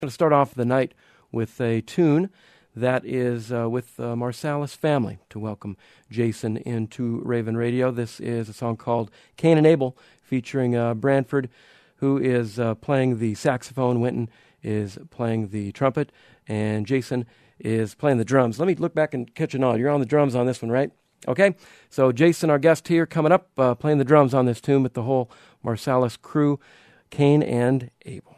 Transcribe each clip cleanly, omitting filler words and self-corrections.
going to start off the night with a tune that is with Marsalis Family to welcome Jason into Raven Radio. This is a song called Cain and Abel featuring Branford, who is playing the saxophone. Winton is playing the trumpet, and Jason is playing the drums. Let me look back and catch a nod. You're on the drums on this one, right? Okay, so Jason, our guest here, coming up, playing the drums on this tune with the whole Marsalis crew, Cain and Abel.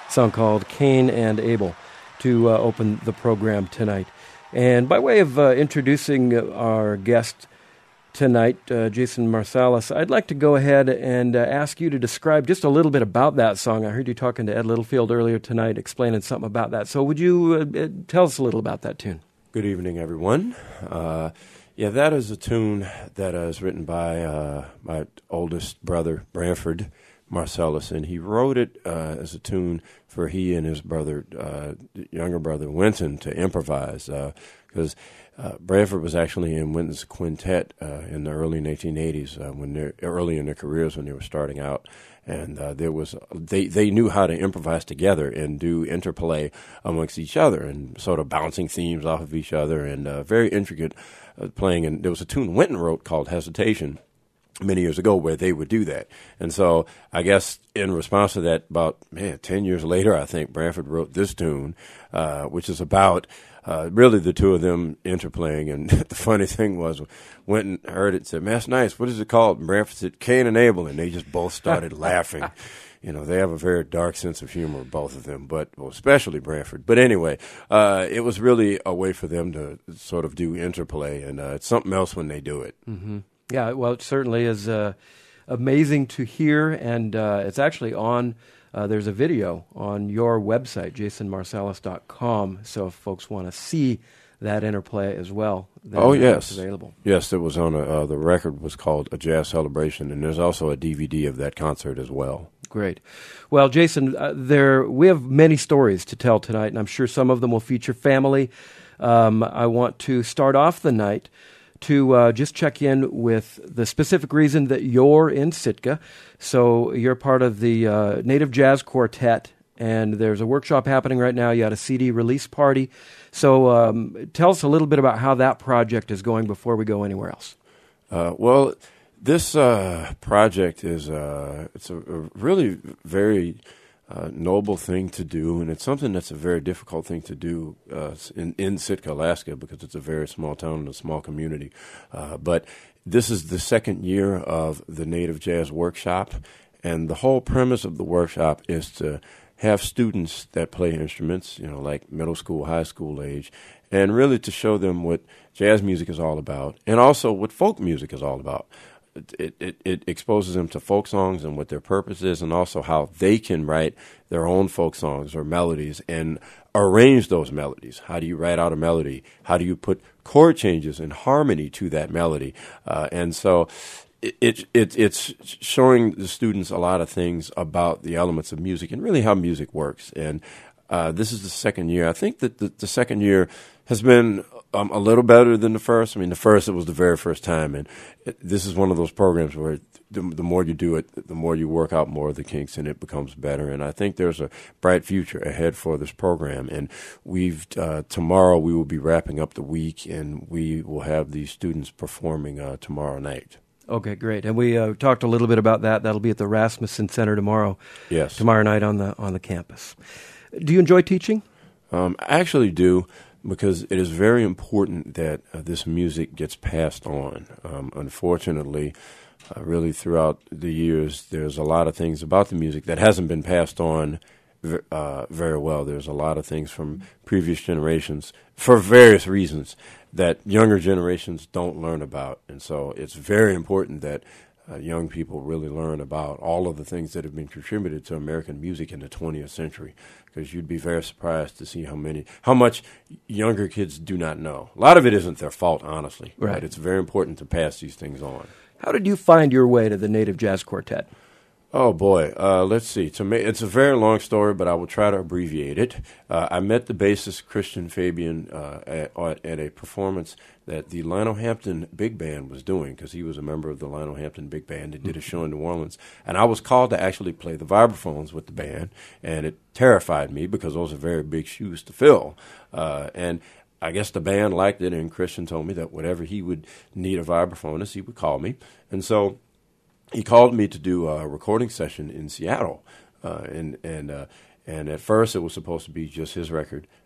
song called Cain and Abel to open the program tonight. And by way of introducing our guest tonight, Jason Marsalis, I'd like to go ahead and ask you to describe just a little bit about that song. I heard you talking to Ed Littlefield earlier tonight, explaining something about that. So would you tell us a little about that tune? Good evening, everyone. That is a tune that is written by my oldest brother, Branford Marsalis, and he wrote it as a tune for he and his brother, younger brother, Wynton, to improvise, because Branford was actually in Wynton's quintet in the early 1980s, early in their careers when they were starting out, and they knew how to improvise together and do interplay amongst each other and sort of bouncing themes off of each other and very intricate playing. And there was a tune Wynton wrote called Hesitation many years ago where they would do that. And so I guess in response to that, about 10 years later, I think Branford wrote this tune, which is about really the two of them interplaying. And the funny thing was, Wynton heard it and said, "Man, that's nice. What is it called?" And Branford said, "Cain and Abel." And they just both started laughing. You know, they have a very dark sense of humor, both of them, but especially Branford. But anyway, it was really a way for them to sort of do interplay, and it's something else when they do it. Mm-hmm. Yeah, well, it certainly is amazing to hear, and it's actually on, there's a video on your website, jasonmarsalis.com, so if folks want to see that interplay as well, then yes, it's available. Yes, it was on the record was called A Jazz Celebration, and there's also a DVD of that concert as well. Great. Well, Jason, we have many stories to tell tonight, and I'm sure some of them will feature family. I want to start off the night to just check in with the specific reason that you're in Sitka. So you're part of the Native Jazz Quartet, and there's a workshop happening right now. You had a CD release party. So tell us a little bit about how that project is going before we go anywhere else. Well, this project is it's a really very noble thing to do, and it's something that's a very difficult thing to do in Sitka, Alaska, because it's a very small town and a small community. But this is the second year of the Native Jazz Workshop, and the whole premise of the workshop is to have students that play instruments, like middle school, high school age, and really to show them what jazz music is all about, and also what folk music is all about. It exposes them to folk songs and what their purpose is, and also how they can write their own folk songs or melodies and arrange those melodies. How do you write out a melody? How do you put chord changes and harmony to that melody? And so it's showing the students a lot of things about the elements of music and really how music works. And this is the second year. I think that the second year has been a little better than the first. I mean, the first, it was the very first time, and this is one of those programs where the more you do it, the more you work out more of the kinks, and it becomes better. And I think there's a bright future ahead for this program. And tomorrow we will be wrapping up the week, and we will have these students performing tomorrow night. Okay, great. And we talked a little bit about that. That'll be at the Rasmussen Center tomorrow. Yes. Tomorrow night on the campus. Do you enjoy teaching? I actually do, because it is very important that this music gets passed on. Unfortunately, really throughout the years, there's a lot of things about the music that hasn't been passed on very well. There's a lot of things from previous generations, for various reasons, that younger generations don't learn about. And so it's very important that young people really learn about all of the things that have been contributed to American music in the 20th century, because you'd be very surprised to see how much younger kids do not know. A lot of it isn't their fault, honestly, right? But it's very important to pass these things on. How did you find your way to the Native Jazz Quartet? Oh, boy. Let's see. It's a very long story, but I will try to abbreviate it. I met the bassist, Christian Fabian, at a performance that the Lionel Hampton Big Band was doing, because he was a member of the Lionel Hampton Big Band that did a show in New Orleans. And I was called to actually play the vibraphones with the band, and it terrified me because those are very big shoes to fill. And I guess the band liked it, and Christian told me that whenever he would need a vibraphonist, he would call me. And so he called me to do a recording session in Seattle, and at first it was supposed to be just his record,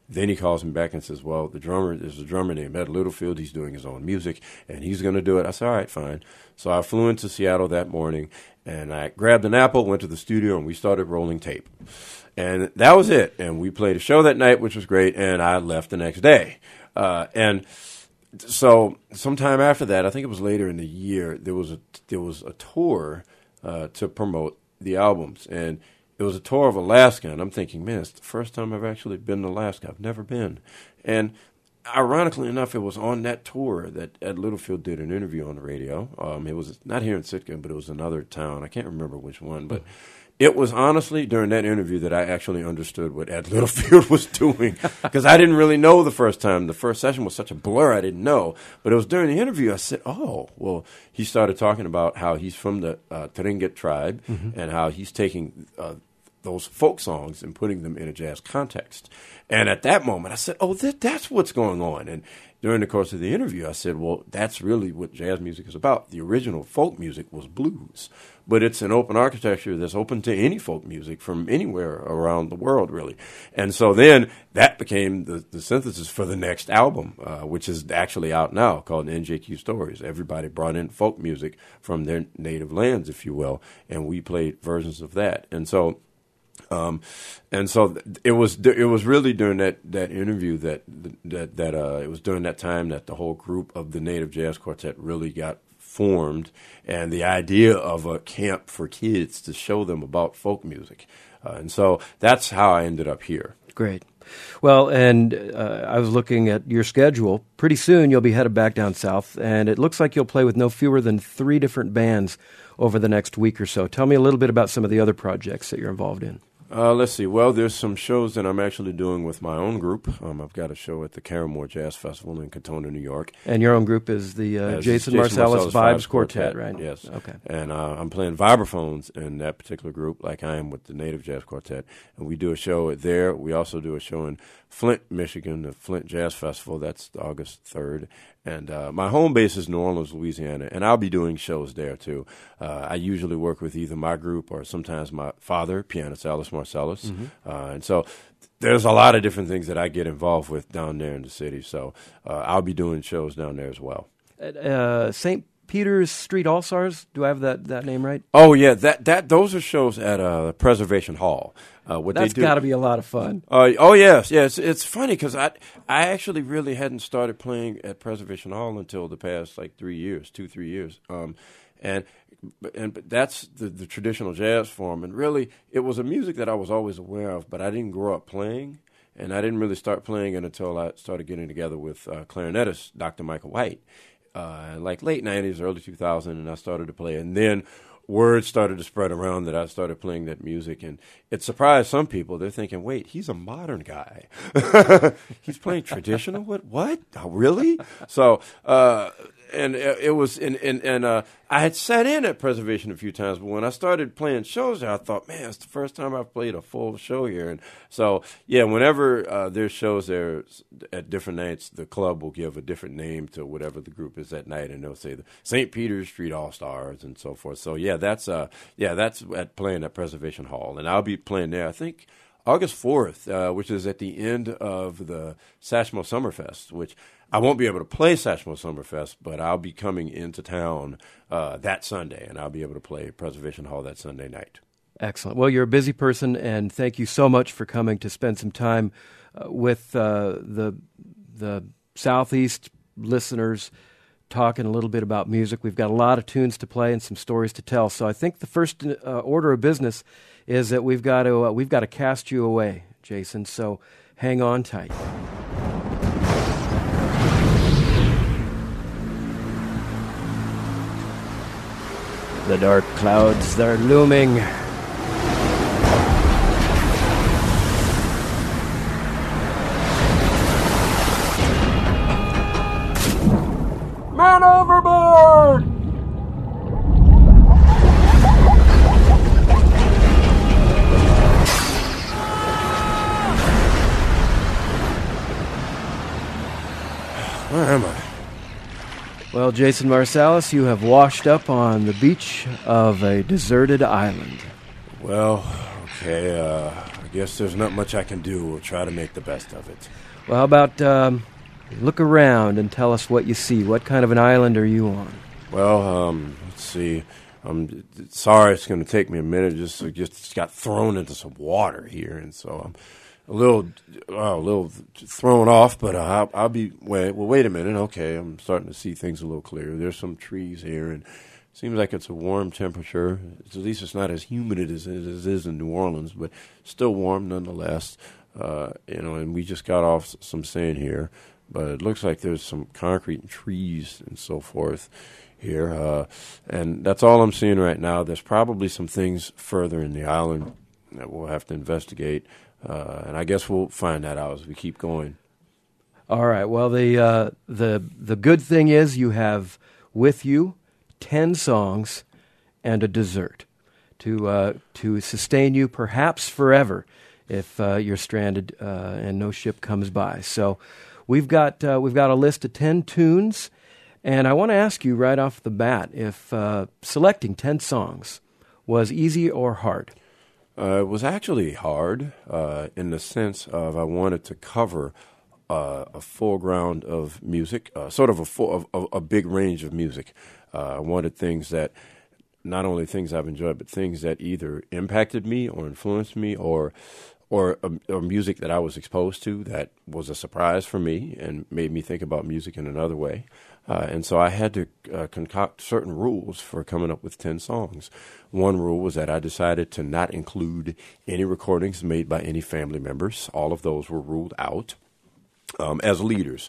Then he calls me back and says, well, there's a drummer named Ed Littlefield. He's doing his own music, and he's going to do it. I said, all right, fine. So I flew into Seattle that morning, and I grabbed an Apple, went to the studio, and we started rolling tape. And that was it. And we played a show that night, which was great, and I left the next day. And so sometime after that, I think it was later in the year, there was a tour to promote the albums. And it was a tour of Alaska, and I'm thinking, man, it's the first time I've actually been to Alaska. I've never been. And ironically enough, it was on that tour that Ed Littlefield did an interview on the radio. It was not here in Sitka, but it was another town. I can't remember which one, but it was honestly during that interview that I actually understood what Ed Littlefield was doing, because I didn't really know the first time. The first session was such a blur, I didn't know. But it was during the interview I said, oh, well, he started talking about how he's from the Tlingit tribe and how he's taking those folk songs and putting them in a jazz context. And at that moment, I said, oh, that's what's going on. And during the course of the interview, I said, well, that's really what jazz music is about. The original folk music was blues, but it's an open architecture that's open to any folk music from anywhere around the world, really. And so then that became the synthesis for the next album, which is actually out now, called NJQ Stories. Everybody brought in folk music from their native lands, if you will, and we played versions of that. And so it was really during that interview that it was during that time that the whole group of the Native Jazz Quartet really got formed, and the idea of a camp for kids to show them about folk music, and so that's how I ended up here. Great. Well, and I was looking at your schedule. Pretty soon you'll be headed back down south, and it looks like you'll play with no fewer than 3 different bands over the next week or so. Tell me a little bit about some of the other projects that you're involved in. Let's see. Well, there's some shows that I'm actually doing with my own group. I've got a show at the Caramore Jazz Festival in Katona, New York. And your own group is the Jason Marsalis Vibes Quartet, right? Yes. Okay. And I'm playing vibraphones in that particular group, like I am with the Native Jazz Quartet. And we do a show there. We also do a show in Flint, Michigan, the Flint Jazz Festival. That's August 3rd. And my home base is New Orleans, Louisiana, and I'll be doing shows there, too. I usually work with either my group or sometimes my father, pianist Alice Marsalis. And so there's a lot of different things that I get involved with down there in the city. So I'll be doing shows down there as well. St. Peter's Street All-Stars, do I have that name right? Oh, yeah, those are shows at Preservation Hall. That's got to be a lot of fun. Yes. It's funny because I actually really hadn't started playing at Preservation Hall until the past 3 years, 2-3 years. But that's the traditional jazz form, and really it was a music that I was always aware of, but I didn't grow up playing, and I didn't really start playing it until I started getting together with clarinetist Dr. Michael White, late 90s, early 2000, and I started to play, and then word started to spread around that I started playing that music, and it surprised some people. They're thinking, wait, he's a modern guy. He's playing traditional? What? Oh, really? So, and it was, and I had sat in at Preservation a few times, but when I started playing shows there, I thought, man, it's the first time I've played a full show here. And so, yeah, whenever there's shows there at different nights, the club will give a different name to whatever the group is that night, and they'll say the St. Peter's Street All-Stars and so forth. So, that's at playing at Preservation Hall, and I'll be playing there, I think, August 4th, which is at the end of the Satchmo Summerfest, which I won't be able to play Satchmo Summerfest, but I'll be coming into town that Sunday, and I'll be able to play Preservation Hall that Sunday night. Excellent. Well, you're a busy person, and thank you so much for coming to spend some time with the Southeast listeners, talking a little bit about music. We've got a lot of tunes to play and some stories to tell. So I think the first order of business is that we've got to cast you away, Jason. So hang on tight. The dark clouds, they're looming. Man overboard! Where am I? Well, Jason Marsalis, you have washed up on the beach of a deserted island. Well, okay, I guess there's not much I can do. We'll try to make the best of it. Well, how about look around and tell us what you see. What kind of an island are you on? Well, let's see. I'm sorry it's going to take me a minute. Just got thrown into some water here, and so I'm a little thrown off. But I'll be wait a minute. Okay, I'm starting to see things a little clearer. There's some trees here, and it seems like it's a warm temperature. At least it's not as humid as it is in New Orleans, but still warm nonetheless. And we just got off some sand here, but it looks like there's some concrete and trees and so forth here, and that's all I'm seeing right now. There's probably some things further in the island that we'll have to investigate, and I guess we'll find that out as we keep going. All right. Well, the good thing is you have with you 10 songs and a dessert to sustain you perhaps forever if you're stranded and no ship comes by. So we've got a list of 10 tunes. And I want to ask you right off the bat if selecting 10 songs was easy or hard. It was actually hard in the sense of I wanted to cover a full ground of music, sort of a big range of music. I wanted things that, not only things I've enjoyed, but things that either impacted me or influenced me or music that I was exposed to that was a surprise for me and made me think about music in another way. And so I had to concoct certain rules for coming up with 10 songs. One rule was that I decided to not include any recordings made by any family members. All of those were ruled out as leaders.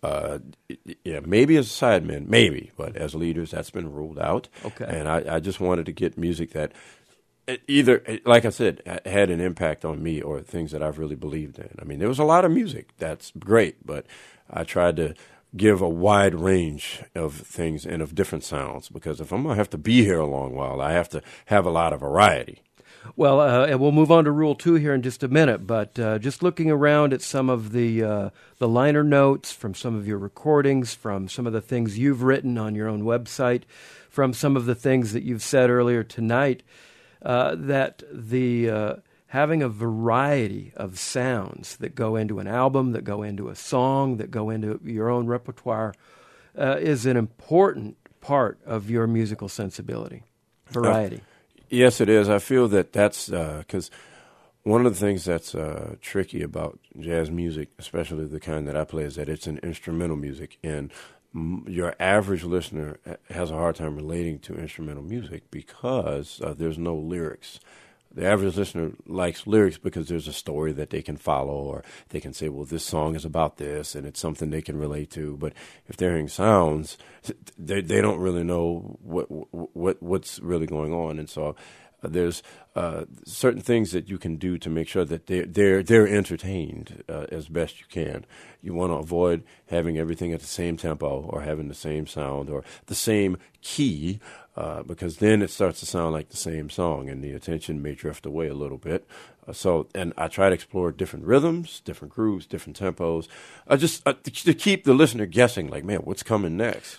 Maybe as sidemen, maybe, but as leaders, that's been ruled out. Okay. And I just wanted to get music that either, like I said, had an impact on me or things that I've really believed in. I mean, there was a lot of music that's great, but I tried to give a wide range of things and of different sounds, because if I'm going to have to be here a long while, I have to have a lot of variety. Well, and we'll move on to Rule 2 here in just a minute, but just looking around at some of the liner notes from some of your recordings, from some of the things you've written on your own website, from some of the things that you've said earlier tonight, that the having a variety of sounds that go into an album, that go into a song, that go into your own repertoire is an important part of your musical sensibility. Variety. Yes, it is. I feel that's because one of the things that's tricky about jazz music, especially the kind that I play, is that it's an instrumental music, and your average listener has a hard time relating to instrumental music because there's no lyrics. The average listener likes lyrics because there's a story that they can follow, or they can say, well, this song is about this, and it's something they can relate to. But if they're hearing sounds, they don't really know what's really going on. And so there's certain things that you can do to make sure that they're entertained as best you can. You want to avoid having everything at the same tempo or having the same sound or the same key, because then it starts to sound like the same song and the attention may drift away a little bit. And I try to explore different rhythms, different grooves, different tempos, just to keep the listener guessing, like, man, what's coming next?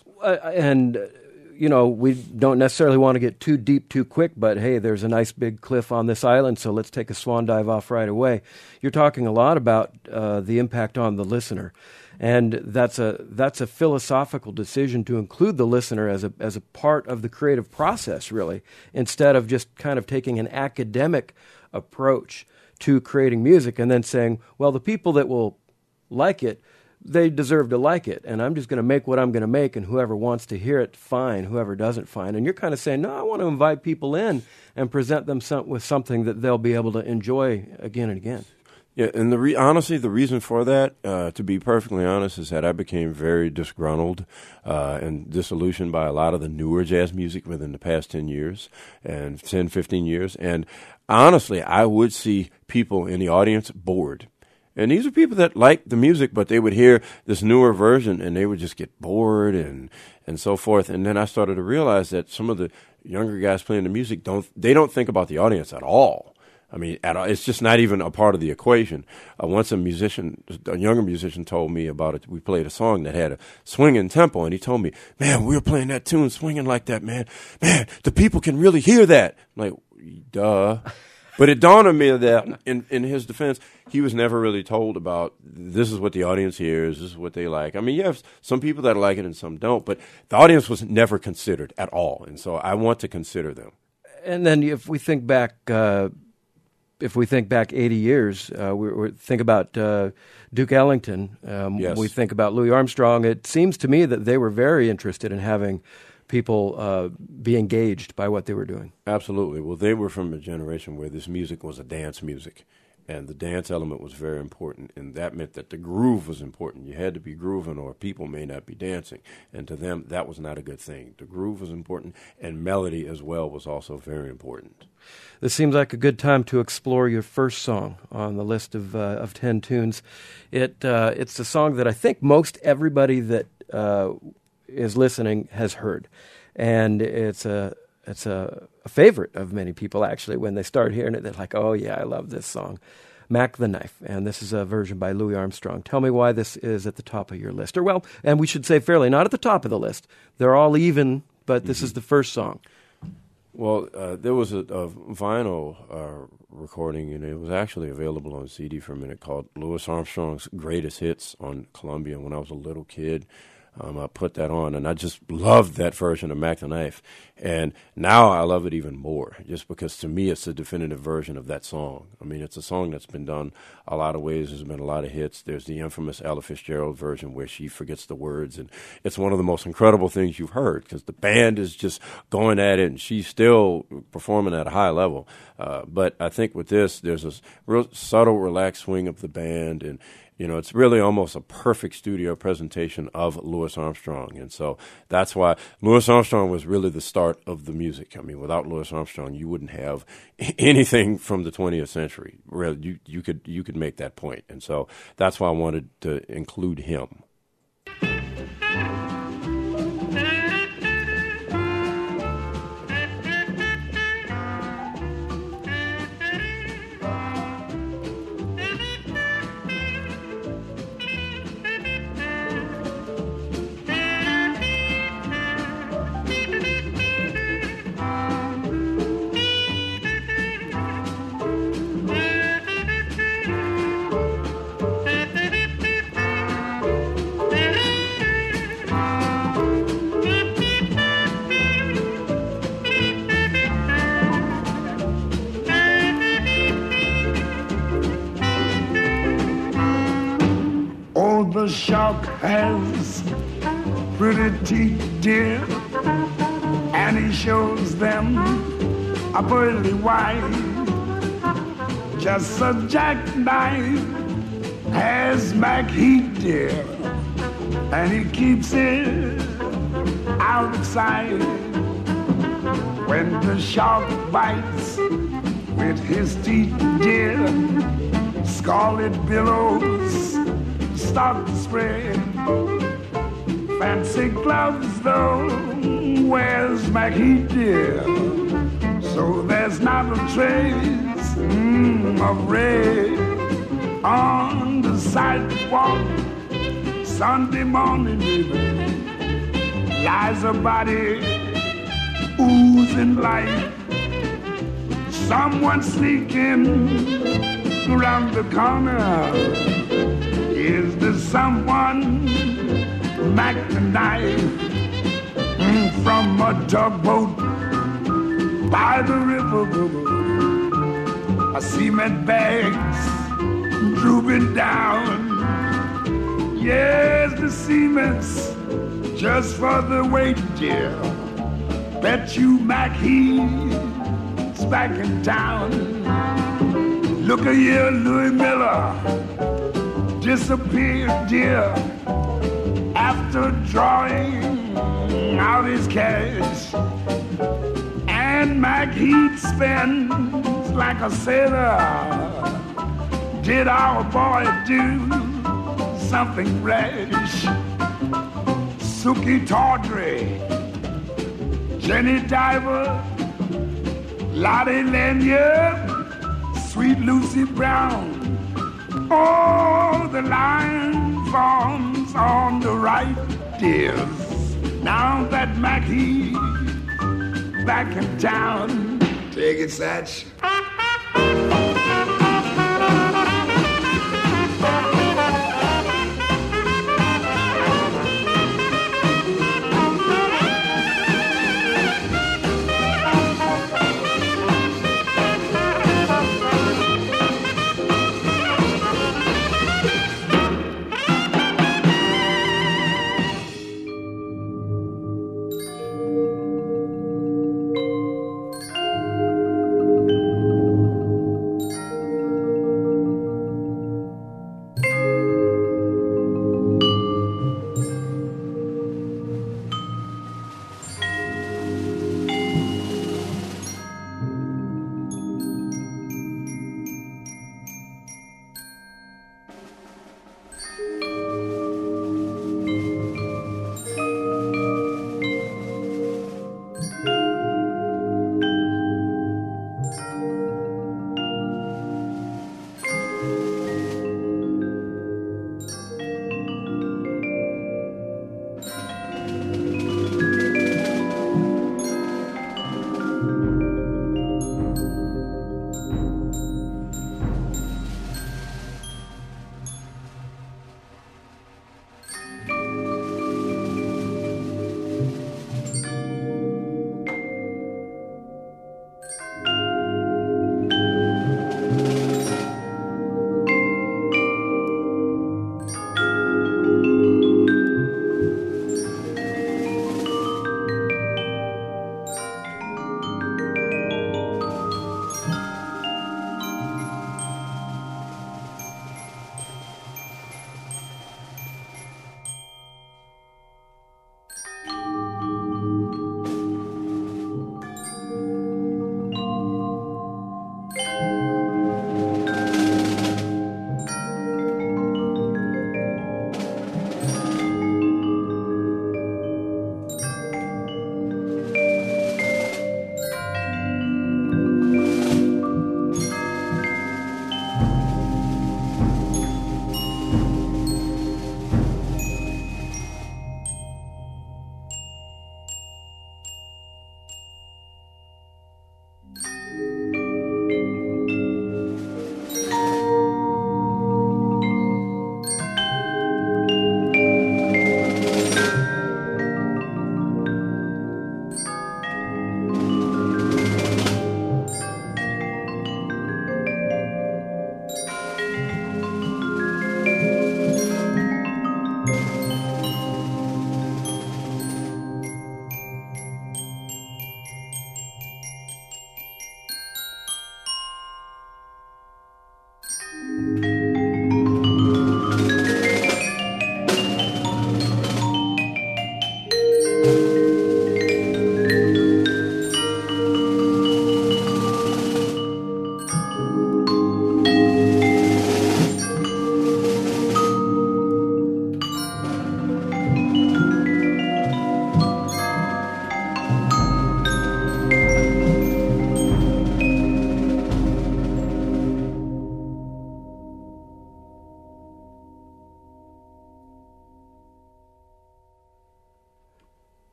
We don't necessarily want to get too deep too quick, but hey, there's a nice big cliff on this island, so let's take a swan dive off right away. You're talking a lot about the impact on the listener, and that's a philosophical decision to include the listener as a part of the creative process, really, instead of just kind of taking an academic approach to creating music and then saying, well, the people that will like it, they deserve to like it, and I'm just going to make what I'm going to make, and whoever wants to hear it, fine. Whoever doesn't, fine. And you're kind of saying, no, I want to invite people in and present them with something that they'll be able to enjoy again and again. Yeah, and honestly, the reason for that, to be perfectly honest, is that I became very disgruntled and disillusioned by a lot of the newer jazz music within the past 10 years and 10, 15 years. And honestly, I would see people in the audience bored. And these are people that like the music, but they would hear this newer version and they would just get bored and so forth. And then I started to realize that some of the younger guys playing the music don't think about the audience at all. I mean, it's just not even a part of the equation. Once a younger musician told me about it. We played a song that had a swinging tempo, and he told me, man, we were playing that tune swinging like that, man. Man, the people can really hear that. I'm like, duh. But it dawned on me that in his defense, he was never really told about this is what the audience hears, this is what they like. I mean, you have some people that like it and some don't, but the audience was never considered at all. And so I want to consider them. And then if we think back 80 years, we think about Duke Ellington. Yes. We think about Louis Armstrong. It seems to me that they were very interested in having people be engaged by what they were doing. Absolutely. Well, they were from a generation where this music was a dance music, and the dance element was very important, and that meant that the groove was important. You had to be grooving or people may not be dancing, and to them, that was not a good thing. The groove was important, and melody as well was also very important. This seems like a good time to explore your first song on the list of 10 tunes. It's a song that I think most everybody that is listening has heard, and it's a favorite of many people, actually. When they start hearing it, they're like, oh yeah, I love this song, Mac the Knife. And this is a version by Louis Armstrong. Tell me why this is at the top of your list. Or, well, and we should say fairly, not at the top of the list. They're all even, but this is the first song. Well, there was a vinyl recording, and it was actually available on CD for a minute, called Louis Armstrong's Greatest Hits on Columbia when I was a little kid. I put that on, and I just loved that version of Mac the Knife. And now I love it even more, just because to me it's the definitive version of that song. I mean, it's a song that's been done a lot of ways. There's been a lot of hits. There's the infamous Ella Fitzgerald version where she forgets the words, and it's one of the most incredible things you've heard because the band is just going at it, and she's still performing at a high level. But I think with this, there's a real subtle, relaxed swing of the band, and you know, it's really almost a perfect studio presentation of Louis Armstrong. And so that's why Louis Armstrong was really the start of the music. I mean, without Louis Armstrong, you wouldn't have anything from the 20th century. Really, you could make that point. And so that's why I wanted to include him. The shark has pretty teeth, dear, and he shows them a pearly white. Just a jackknife has Mac Heat, dear, and he keeps it out of sight. When the shark bites with his teeth, dear, scarlet billows start to spread. Fancy gloves, though, where's Mac Heat, dear? So there's not a trace of red on the sidewalk. Sunday morning, baby, lies a body oozing light. Someone sneaking around the corner. Is there someone, Mac the Knife, from a tugboat by the river? I cement bags drooping down. Yes, the cement's just for the weight, dear. Bet you Mac he's back in town. Look a here, Louis Miller disappeared, dear, after drawing out his cash. And Mac Heat spends like a sailor. Did our boy do something rash? Suki Tawdry, Jenny Diver, Lottie Lanyard, Sweet Lucy Brown. Oh, the line forms on the right, dears. Now that Mac He's back in town, take it, Satch.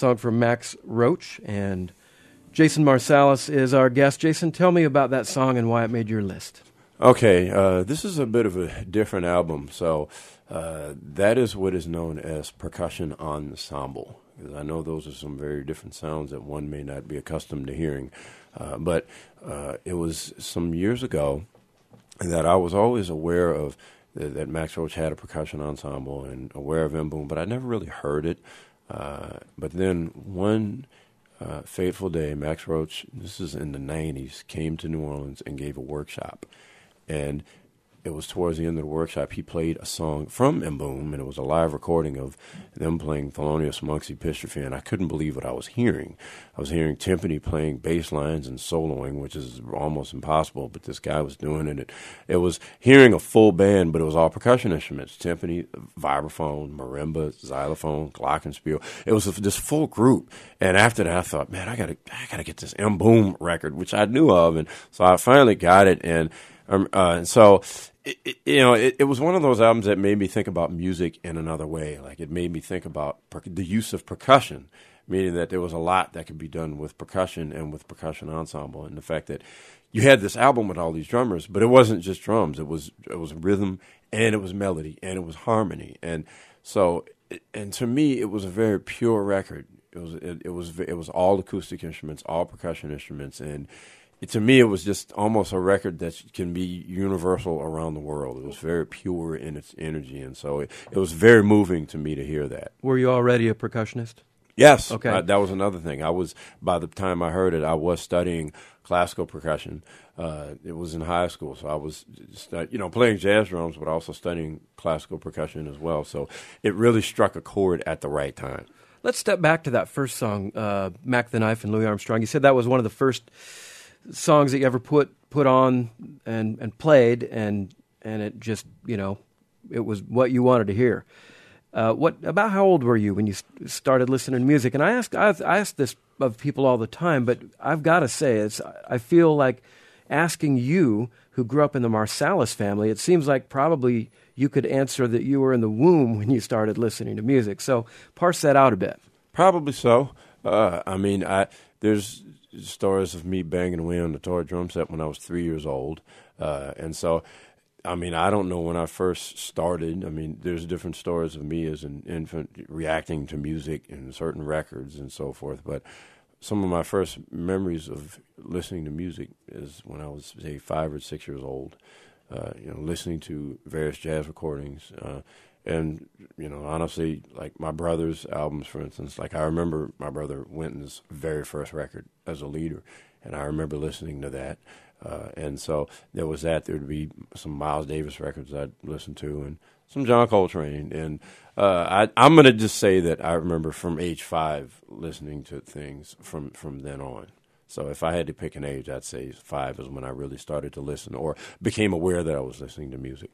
song from Max Roach, and Jason Marsalis is our guest. Jason, tell me about that song and why it made your list. Okay, this is a bit of a different album. So that is what is known as percussion ensemble. Because I know those are some very different sounds that one may not be accustomed to hearing. But it was some years ago that I was always aware of that Max Roach had a percussion ensemble and aware of MBOOM, but I never really heard it. But then one fateful day, Max Roach, this is in the 90s, came to New Orleans and gave a workshop. And it was towards the end of the workshop, he played a song from MBOOM, and it was a live recording of them playing Thelonious Monk's Epistrophe, and I couldn't believe what I was hearing. I was hearing timpani playing bass lines and soloing, which is almost impossible, but this guy was doing it. It was hearing a full band, but it was all percussion instruments, timpani, vibraphone, marimba, xylophone, glockenspiel. It was this full group, and after that I thought, man, I gotta get this MBOOM record, which I knew of, and so I finally got it, and so it was one of those albums that made me think about music in another way. Like, it made me think about the use of percussion, meaning that there was a lot that could be done with percussion and with percussion ensemble, and the fact that you had this album with all these drummers, but it wasn't just drums. It was rhythm, and it was melody, and it was harmony, and so and to me, it was a very pure record. It was all acoustic instruments, all percussion instruments, and to me, it was just almost a record that can be universal around the world. It was very pure in its energy, and so it was very moving to me to hear that. Were you already a percussionist? Yes. Okay. That was another thing. By the time I heard it, I was studying classical percussion. It was in high school, so I was playing jazz drums, but also studying classical percussion as well. So it really struck a chord at the right time. Let's step back to that first song, Mac the Knife and Louis Armstrong. You said that was one of the first songs that you ever put on and played, and it just, it was what you wanted to hear. About how old were you when you started listening to music? And I ask this of people all the time, but I've got to say, I feel like asking you, who grew up in the Marsalis family, it seems like probably you could answer that you were in the womb when you started listening to music. So parse that out a bit. Probably so. There's stories of me banging away on the toy drum set when I was 3 years old. And so, I don't know when I first started. There's different stories of me as an infant reacting to music and certain records and so forth. But some of my first memories of listening to music is when I was, say, 5 or 6 years old, listening to various jazz recordings. And, honestly, like my brother's albums, for instance, like I remember my brother Wynton's very first record as a leader, and I remember listening to that. And so there was that. There would be some Miles Davis records I'd listen to and some John Coltrane. And I'm going to just say that I remember from age 5 listening to things from then on. So if I had to pick an age, I'd say 5 is when I really started to listen or became aware that I was listening to music.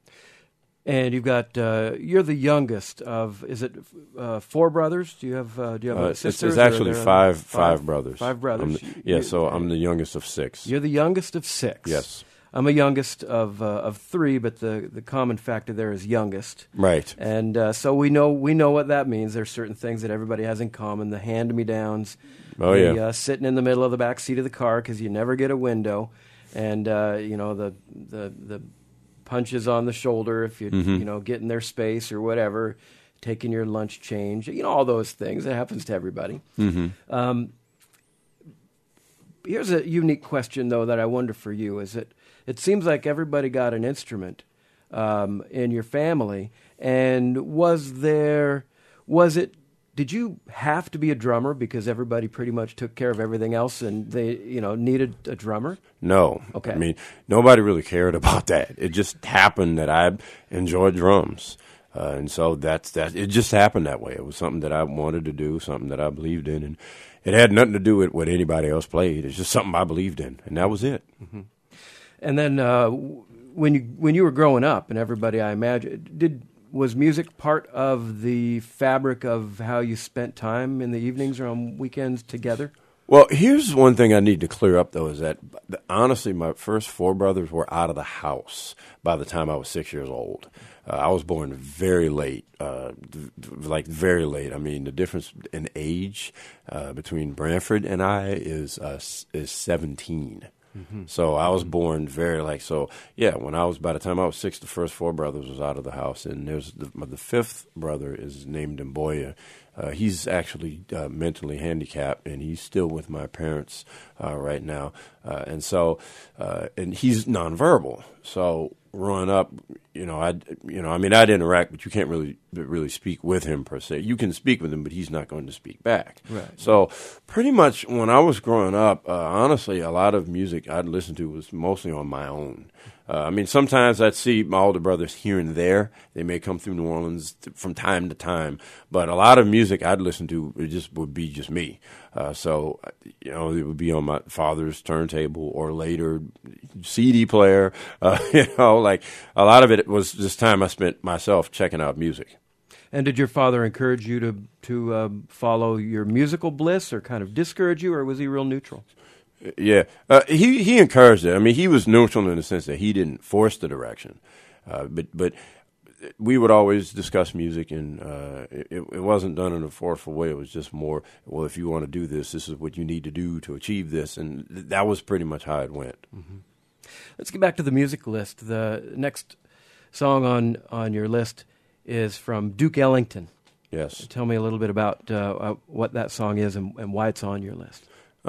And you've got you're the youngest of, is it 4 brothers? Do you have sisters? It's actually five brothers. 5 brothers. So I'm the youngest of 6. You're the youngest of 6. Yes. I'm a youngest of 3, but the common factor there is youngest. Right. And so we know what that means. There's certain things that everybody has in common. The hand-me-downs. Oh, yeah. Sitting in the middle of the back seat of the car because you never get a window, and the punches on the shoulder if you get in their space or whatever, taking your lunch change, all those things. It happens to everybody. Mm-hmm. Here's a unique question though that I wonder for you: is it seems like everybody got an instrument in your family, and did you have to be a drummer because everybody pretty much took care of everything else and they, needed a drummer? No. Okay. Nobody really cared about that. It just happened that I enjoyed drums. And so that's it just happened that way. It was something that I wanted to do, something that I believed in. And it had nothing to do with what anybody else played. It's just something I believed in. And that was it. Mm-hmm. And then when you were growing up, and everybody, I imagine, was music part of the fabric of how you spent time in the evenings or on weekends together? Well, here's one thing I need to clear up, though, is that honestly, my first four brothers were out of the house by the time I was 6 years old. I was born very late, like very late. I mean, the difference in age between Branford and I is 17. Mm-hmm. So I was born by the time I was 6, the first four brothers was out of the house, and there's the fifth brother is named Mboya. He's actually mentally handicapped, and he's still with my parents right now, and he's nonverbal. So growing up, I'd interact, but you can't really speak with him per se. You can speak with him, but he's not going to speak back. Right. So pretty much when I was growing up, honestly, a lot of music I'd listen to was mostly on my own. Sometimes I'd see my older brothers here and there. They may come through New Orleans from time to time, but a lot of music I'd listen to would be just me. It would be on my father's turntable or later CD player. Like a lot of it was just time I spent myself checking out music. And did your father encourage you to follow your musical bliss, or kind of discourage you, or was he real neutral? Yeah, he encouraged it. I mean, he was neutral in the sense that he didn't force the direction, but we would always discuss music, and it wasn't done in a forceful way. It was just more, well, if you want to do this, this is what you need to do to achieve this, and that was pretty much how it went. Mm-hmm. Let's get back to the music list. The next song on your list is from Duke Ellington. Yes. Tell me a little bit about what that song is and why it's on your list.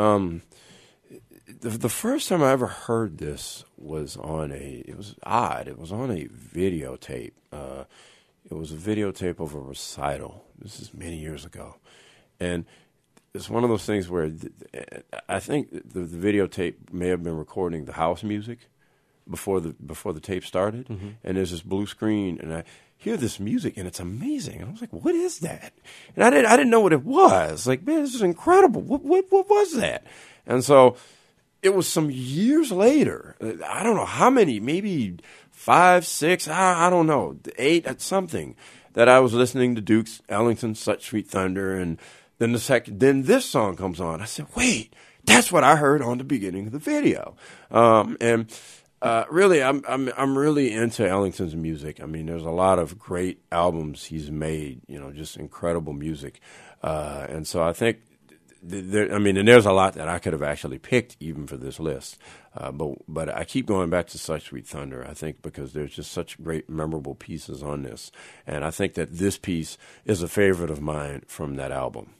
The first time I ever heard this was it was odd. It was on a videotape. It was a videotape of a recital. This is many years ago. And it's one of those things where I think the videotape may have been recording the house music before the tape started. Mm-hmm. And there's this blue screen, and I hear this music, and it's amazing. And I was like, what is that? And I didn't know what it was. Like, man, this is incredible. What was that? And so it was some years later. I don't know how many, maybe 5, 6, I don't know, 8, something, that I was listening to Duke Ellington's Such Sweet Thunder, and then this song comes on. I said, wait, that's what I heard on the beginning of the video. Really, I'm really into Ellington's music. I mean, there's a lot of great albums he's made, just incredible music. And so I think there's a lot that I could have actually picked even for this list. But I keep going back to Such Sweet Thunder, I think, because there's just such great, memorable pieces on this. And I think that this piece is a favorite of mine from that album.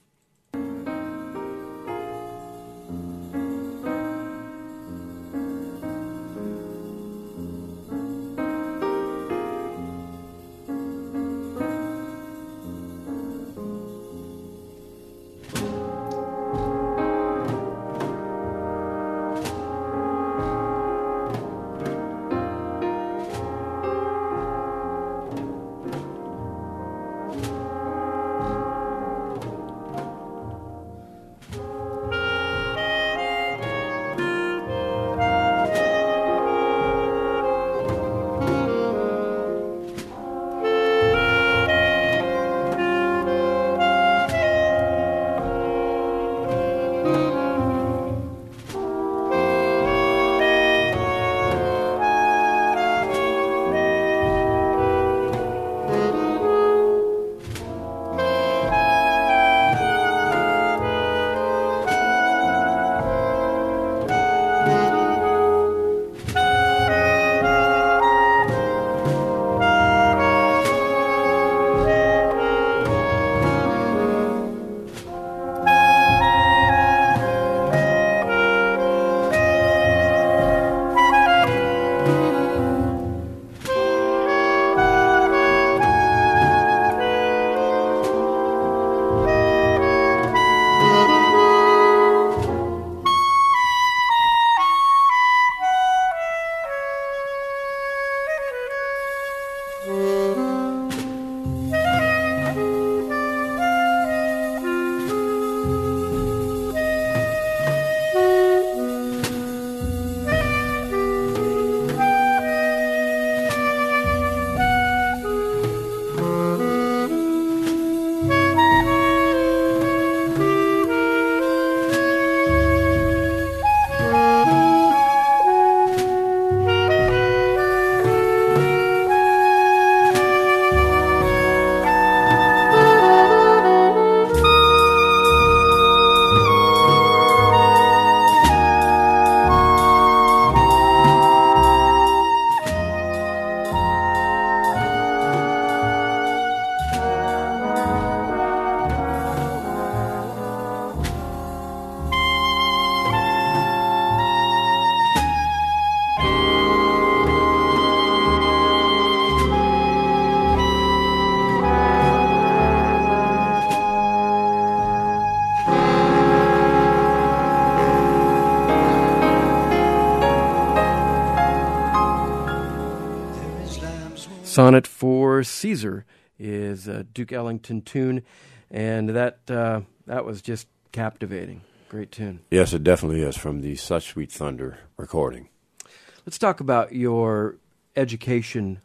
Sonnet for Caesar is a Duke Ellington tune, and that was just captivating. Great tune. Yes, it definitely is, from the Such Sweet Thunder recording. Let's talk about your education.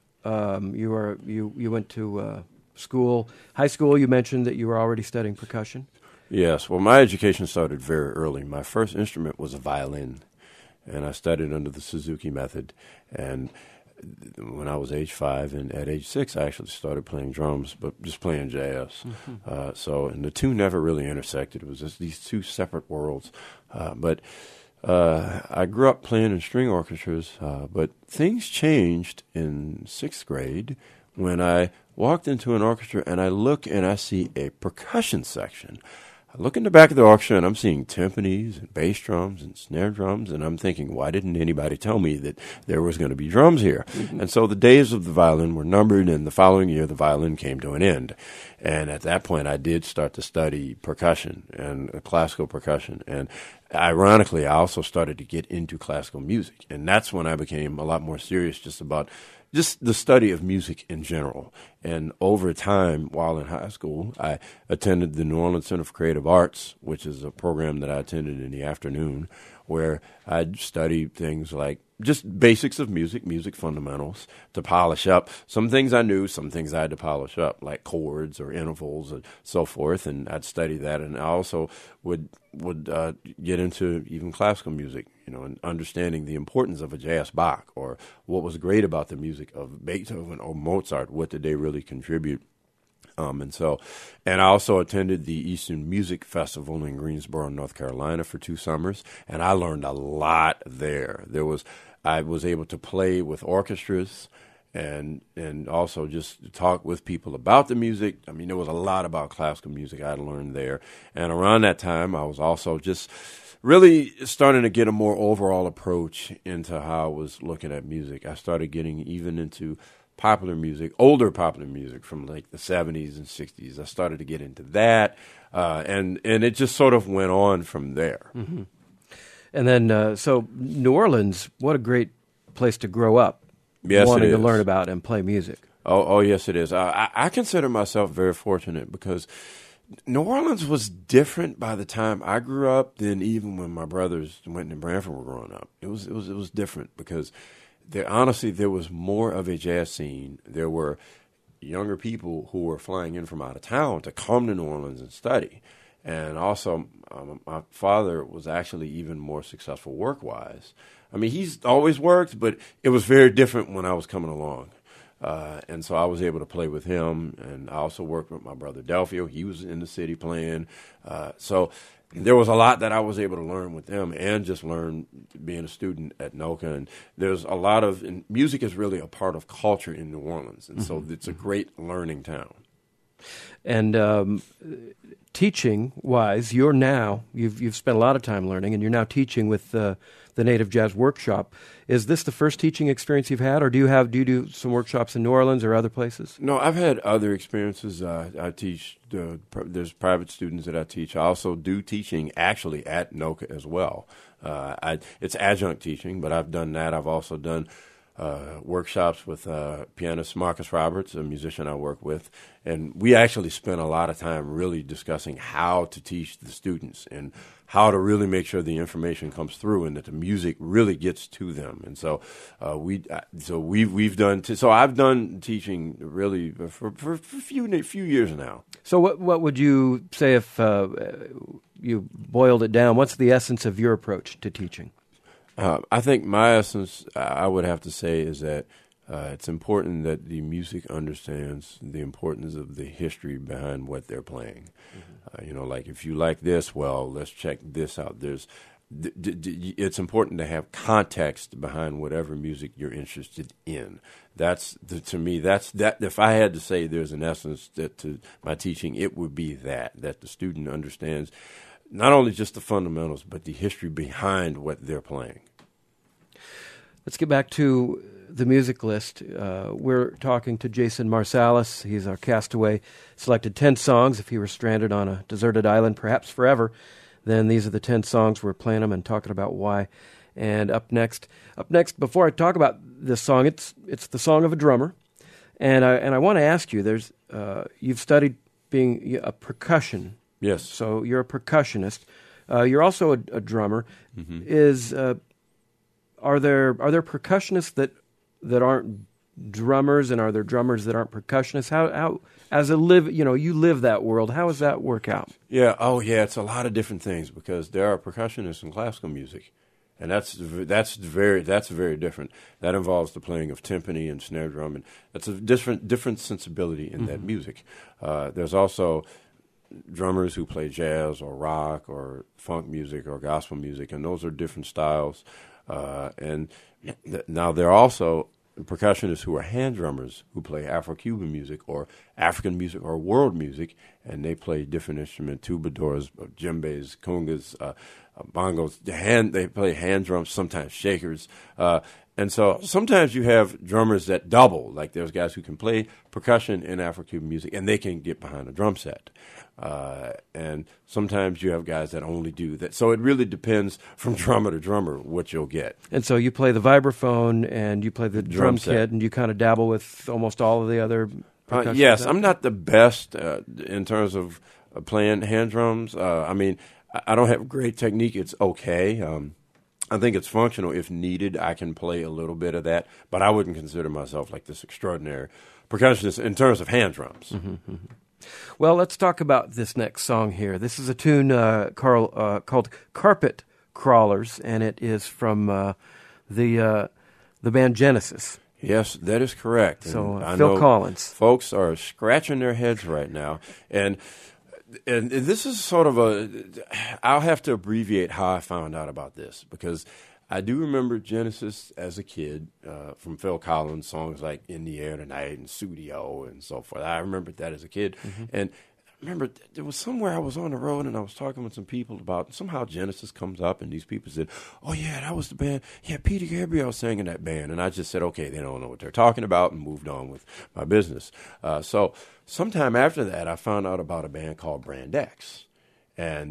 You went to school, high school. You mentioned that you were already studying percussion. Yes, well, my education started very early. My first instrument was a violin, and I studied under the Suzuki method. And when I was age 5, and at age 6, I actually started playing drums, but just playing jazz. Mm-hmm. And the two never really intersected. It was just these two separate worlds. But I grew up playing in string orchestras, but things changed in 6th grade when I walked into an orchestra and I look and I see a percussion section. I look in the back of the orchestra and I'm seeing timpanis and bass drums and snare drums, and I'm thinking, why didn't anybody tell me that there was going to be drums here? Mm-hmm. And so the days of the violin were numbered, and the following year the violin came to an end. And at that point I did start to study percussion and classical percussion. And ironically, I also started to get into classical music. And that's when I became a lot more serious just about just the study of music in general. And over time, while in high school, I attended the New Orleans Center for Creative Arts, which is a program that I attended in the afternoon, where I'd study things like just basics of music, music fundamentals, to polish up. Some things I knew, some things I had to polish up, like chords or intervals and so forth, and I'd study that. And I also would get into even classical music, and understanding the importance of a jazz Bach, or what was great about the music of Beethoven or Mozart. What did they really contribute? And I also attended the Eastern Music Festival in Greensboro, North Carolina for 2 summers, and I learned a lot there. I was able to play with orchestras and also just talk with people about the music. I mean, there was a lot about classical music I learned there. And around that time, I was also just really starting to get a more overall approach into how I was looking at music. I started getting even into popular music, older popular music from like the 70s and 60s. I started to get into that, and it just sort of went on from there. Mm-hmm. And then, so New Orleans, what a great place to grow up. Yes, wanting to learn about and play music. Oh, yes, it is. I consider myself very fortunate because New Orleans was different by the time I grew up than even when my brothers Wynton and Branford were growing up. It was different because there was more of a jazz scene. There were younger people who were flying in from out of town to come to New Orleans and study. And also, my father was actually even more successful work-wise. I mean, he's always worked, but it was very different when I was coming along. And so I was able to play with him, and I also worked with my brother Delphio. He was in the city playing. So there was a lot that I was able to learn with them, and just learn being a student at NOCA. And there's a lot of, and music is really a part of culture in New Orleans, and so it's a great learning town. And teaching-wise, you've spent a lot of time learning, and you're now teaching with the Native Jazz Workshop. Is this the first teaching experience you've had, or do you do some workshops in New Orleans or other places? No, I've had other experiences. I teach, there's private students that I teach. I also do teaching actually at NOCA as well. It's adjunct teaching, but I've done that. I've also done workshops with pianist Marcus Roberts, a musician I work with, and we actually spent a lot of time really discussing how to teach the students and how to really make sure the information comes through and that the music really gets to them. And so I've done teaching really for a few years now. So what would you say if you boiled it down? What's the essence of your approach to teaching? I think my essence, I would have to say, is that it's important that the music understands the importance of the history behind what they're playing. Mm-hmm. Like if you like this, well, let's check this out. It's important to have context behind whatever music you're interested in. To me, if I had to say there's an essence to my teaching, it would be that the student understands not only just the fundamentals, but the history behind what they're playing. Let's get back to the music list. We're talking to Jason Marsalis. He's our castaway. Selected 10 songs. If he were stranded on a deserted island, perhaps forever, then these are the 10 songs. We're playing them and talking about why. And up next, before I talk about this song, it's the song of a drummer. And I want to ask you, you've studied being a percussion. Yes. So you're a percussionist. You're also a drummer. Mm-hmm. Are there percussionists that aren't drummers, and are there drummers that aren't percussionists? How you live that world. How does that work out? Yeah. Oh, yeah. It's a lot of different things because there are percussionists in classical music, and that's very different. That involves the playing of timpani and snare drum, and that's a different sensibility in that music. There's also drummers who play jazz or rock or funk music or gospel music, and those are different styles. Now there are also percussionists who are hand drummers who play Afro-Cuban music or African music or world music, and they play different instruments, troubadours, djembes, congas, bongos. They play hand drums, sometimes shakers. And so sometimes you have drummers that double, like there's guys who can play percussion in Afro-Cuban music, and they can get behind a drum set. And sometimes you have guys that only do that. So it really depends from drummer to drummer what you'll get. And so you play the vibraphone and you play the drum kit, and you kind of dabble with almost all of the other percussion. Yes, I'm not the best in terms of playing hand drums. I mean, I don't have great technique. It's okay. I think it's functional. If needed, I can play a little bit of that, but I wouldn't consider myself like this extraordinary percussionist in terms of hand drums. Mm-hmm. Well, let's talk about this next song here. This is a tune, Carl, called Carpet Crawlers, and it is from the band Genesis. Yes, that is correct. So I Phil know Collins. Folks are scratching their heads right now, and this is sort of I'll have to abbreviate how I found out about this, because I do remember Genesis as a kid from Phil Collins, songs like In the Air Tonight and Studio and so forth. I remembered that as a kid. Mm-hmm. And I remember there was somewhere I was on the road and I was talking with some people about, somehow Genesis comes up and these people said, oh, yeah, that was the band. Yeah, Peter Gabriel sang in that band. And I just said, okay, they don't know what they're talking about, and moved on with my business. So sometime after that, I found out about a band called Brand X. And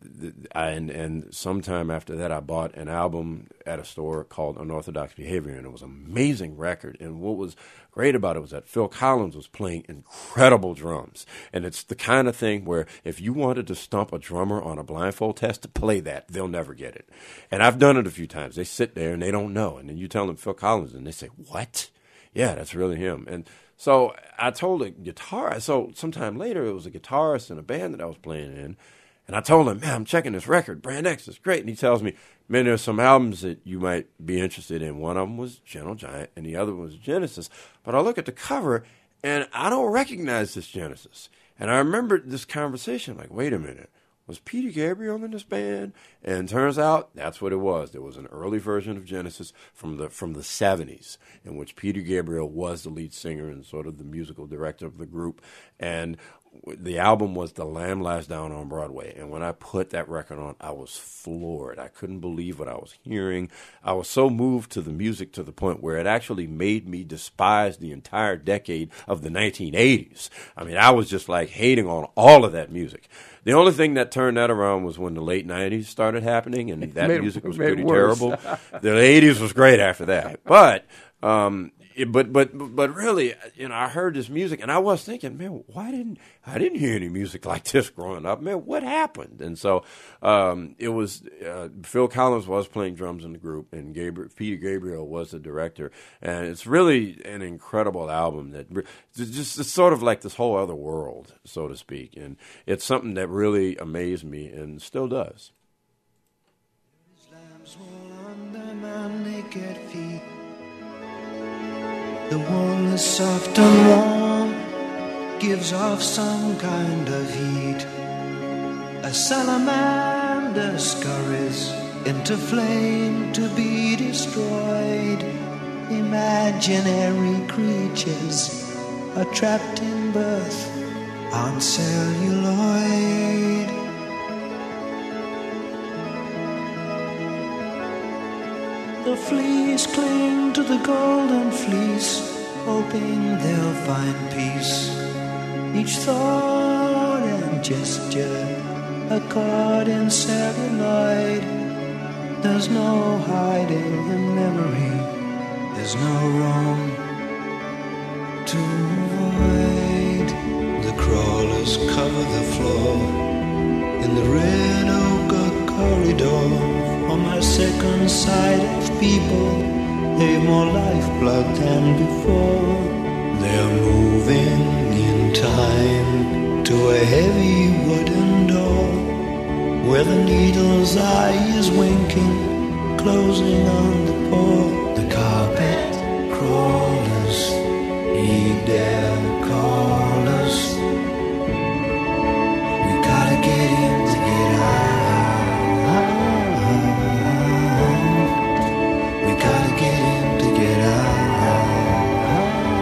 sometime after that, I bought an album at a store called Unorthodox Behavior, and it was an amazing record. And what was great about it was that Phil Collins was playing incredible drums. And it's the kind of thing where if you wanted to stump a drummer on a blindfold test to play that, they'll never get it. And I've done it a few times. They sit there and they don't know. And then you tell them Phil Collins, and they say, what? Yeah, that's really him. And so I told a guitarist. So sometime later, it was a guitarist in a band that I was playing in. And I told him, man, I'm checking this record. Brand X is great. And he tells me, man, there's some albums that you might be interested in. One of them was Gentle Giant, and the other was Genesis. But I look at the cover, and I don't recognize this Genesis. And I remember this conversation, like, wait a minute. Was Peter Gabriel in this band? And turns out that's what it was. There was an early version of Genesis from the 70s in which Peter Gabriel was the lead singer and sort of the musical director of the group. And the album was The Lamb Lies Down on Broadway. And when I put that record on, I was floored. I couldn't believe what I was hearing. I was so moved to the music to the point where it actually made me despise the entire decade of the 1980s. I mean, I was just like hating on all of that music. The only thing that turned that around was when the late 90s started happening, and that music was pretty terrible. The 80s was great after that. But really, you know, I heard this music, and I was thinking, man, I didn't hear any music like this growing up. Man, what happened? And so it was Phil Collins was playing drums in the group, and Peter Gabriel was the director. And it's really an incredible album that just it's sort of like this whole other world, so to speak. And it's something that really amazed me and still does. The wool is soft and warm, gives off some kind of heat. A salamander scurries into flame to be destroyed. Imaginary creatures are trapped in birth on celluloid. The fleas cling to the golden fleece, hoping they'll find peace. Each thought and gesture a caught in celluloid. There's no hiding in memory, there's no room. to avoid the crawlers cover the floor in the red ochre corridor. On my second side of people, they've more lifeblood than before. They're moving in time to a heavy wooden door where the needle's eye is winking, closing on the pore. The carpet crawlers heed their callers. We gotta get in to get out. We gotta get in to get out.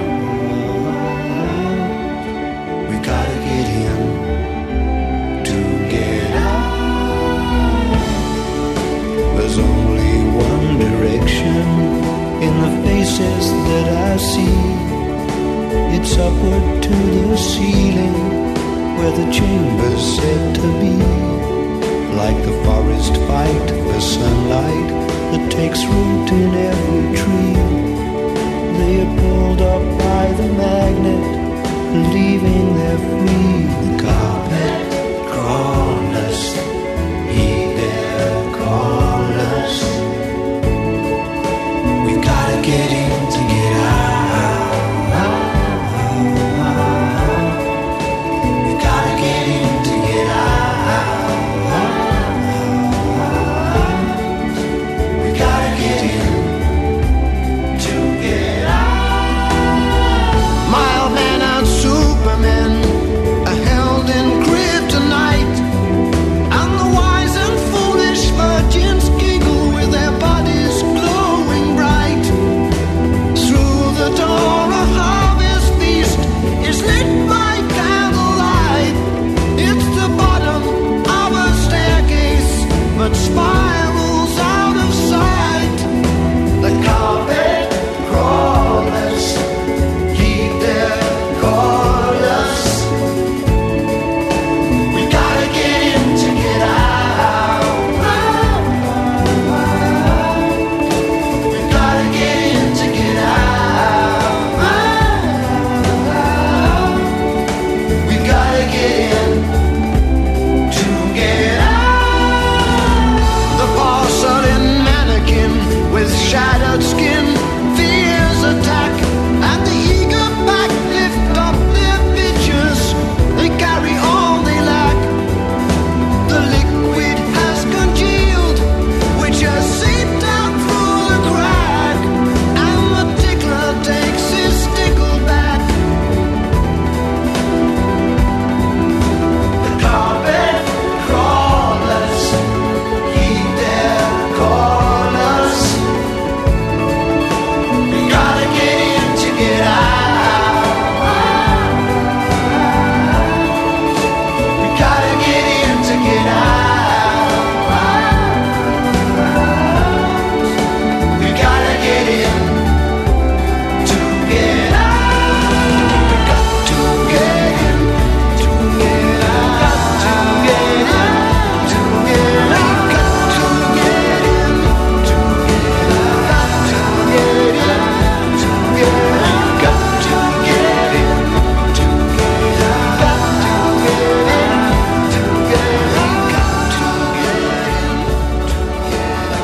We gotta get in to get out. There's only one direction in the faces that I see. It's upward to the ceiling where the chamber's said to be. Like the forest fight, the sunlight that takes root in every tree. They are pulled up by the magnet, leaving their free. The carpet crawlers heed their callers. We gotta get in to get out. We gotta get in to get out. We gotta get in to get out. Mild man and Superman are held in kryptonite, and the wise and foolish virgins giggle with their bodies glowing bright. Through the dawn a harvest feast is lit by candlelight. It's the bottom of a staircase, but spirals out of sight. The carpet crawlers heed their callers. We gotta get in to get out. We gotta get in to get out. We gotta get in to get out. The porcelain mannequin with shattered skin fears attack, and the eager back lift up their pictures. They carry all they lack. The liquid has congealed, which has seeped out through the crack, and the tickler takes his tickle back. The carpet crawlers heed their callers. We gotta get in to get out. We gotta get in to get out. We gotta get in to get out. We got to get in to get out. To get in to get out. Got to get in to get out. To get in to get out. Got to get in to get out. Got to get in to get out. Got to get in to get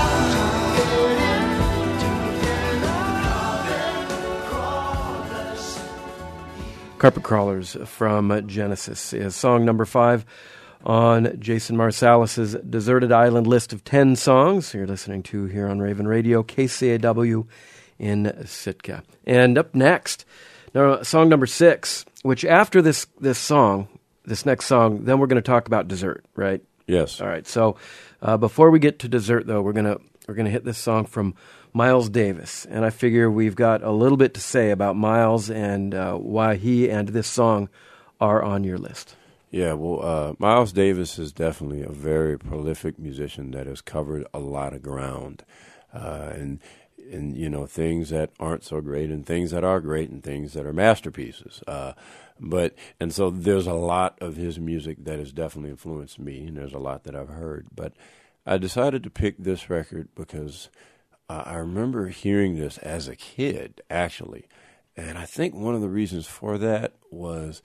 out. Carpet Crawlers from Genesis is song number 5 on Jason Marsalis's Deserted Island list of 10 songs you're listening to here on Raven Radio, KCAW in Sitka. And up next, now, song number 6, which after this next song, then we're going to talk about dessert, right? Yes. All right. So before we get to dessert, though, we're gonna hit this song from Miles Davis, and I figure we've got a little bit to say about Miles and why he and this song are on your list. Yeah, well, Miles Davis is definitely a very prolific musician that has covered a lot of ground, and you know, things that aren't so great and things that are great and things that are masterpieces. And so there's a lot of his music that has definitely influenced me, and there's a lot that I've heard. But I decided to pick this record because I remember hearing this as a kid, actually, And I think one of the reasons for that was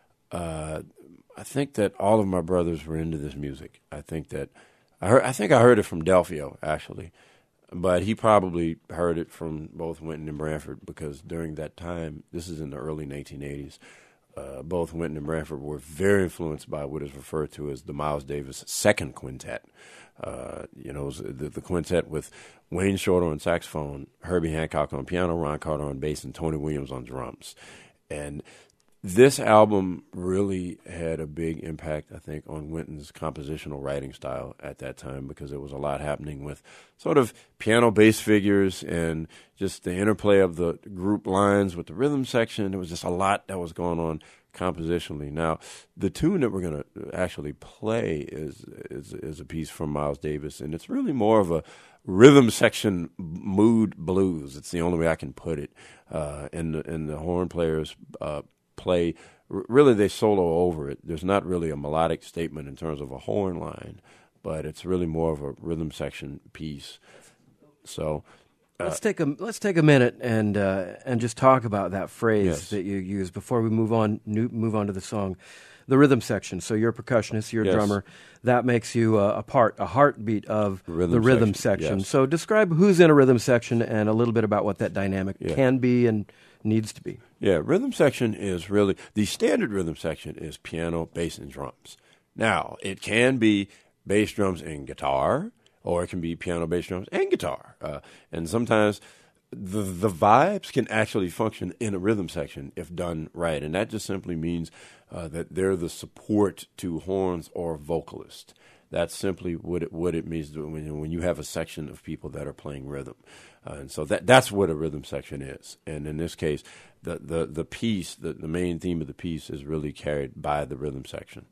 I think that all of my brothers were into this music. I think I heard it from Delphio, actually. But he probably heard it from both Wynton and Branford, because during that time, this is in the early 1980s, both Wynton and Branford were very influenced by what is referred to as the Miles Davis second quintet. It was the quintet with Wayne Shorter on saxophone, Herbie Hancock on piano, Ron Carter on bass, and Tony Williams on drums. And this album really had a big impact, I think, on Wynton's compositional writing style at that time, because there was a lot happening with sort of piano bass figures and just the interplay of the group lines with the rhythm section. There was just a lot that was going on compositionally. Now, the tune that we're going to actually play is a piece from Miles Davis, and it's really more of a rhythm section mood blues. It's the only way I can put it. And the horn players play, really they solo over it. There's not really a melodic statement in terms of a horn line, but it's really more of a rhythm section piece. So let's take a minute and just talk about that phrase that you use before we move on to the song, the rhythm section. So you're a percussionist, you're a drummer. That makes you a heartbeat of the rhythm section. Yes. So describe who's in a rhythm section and a little bit about what that dynamic can be and needs to be. Yeah, rhythm section is really, the standard rhythm section is piano, bass, and drums. Now, it can be bass, drums, and guitar, or it can be piano, bass, drums, and guitar. And sometimes the vibes can actually function in a rhythm section if done right. And that just simply means that they're the support to horns or vocalist. That's simply what it means when you have a section of people that are playing rhythm. And so that's what a rhythm section is. And in this case, the piece, the main theme of the piece is really carried by the rhythm section.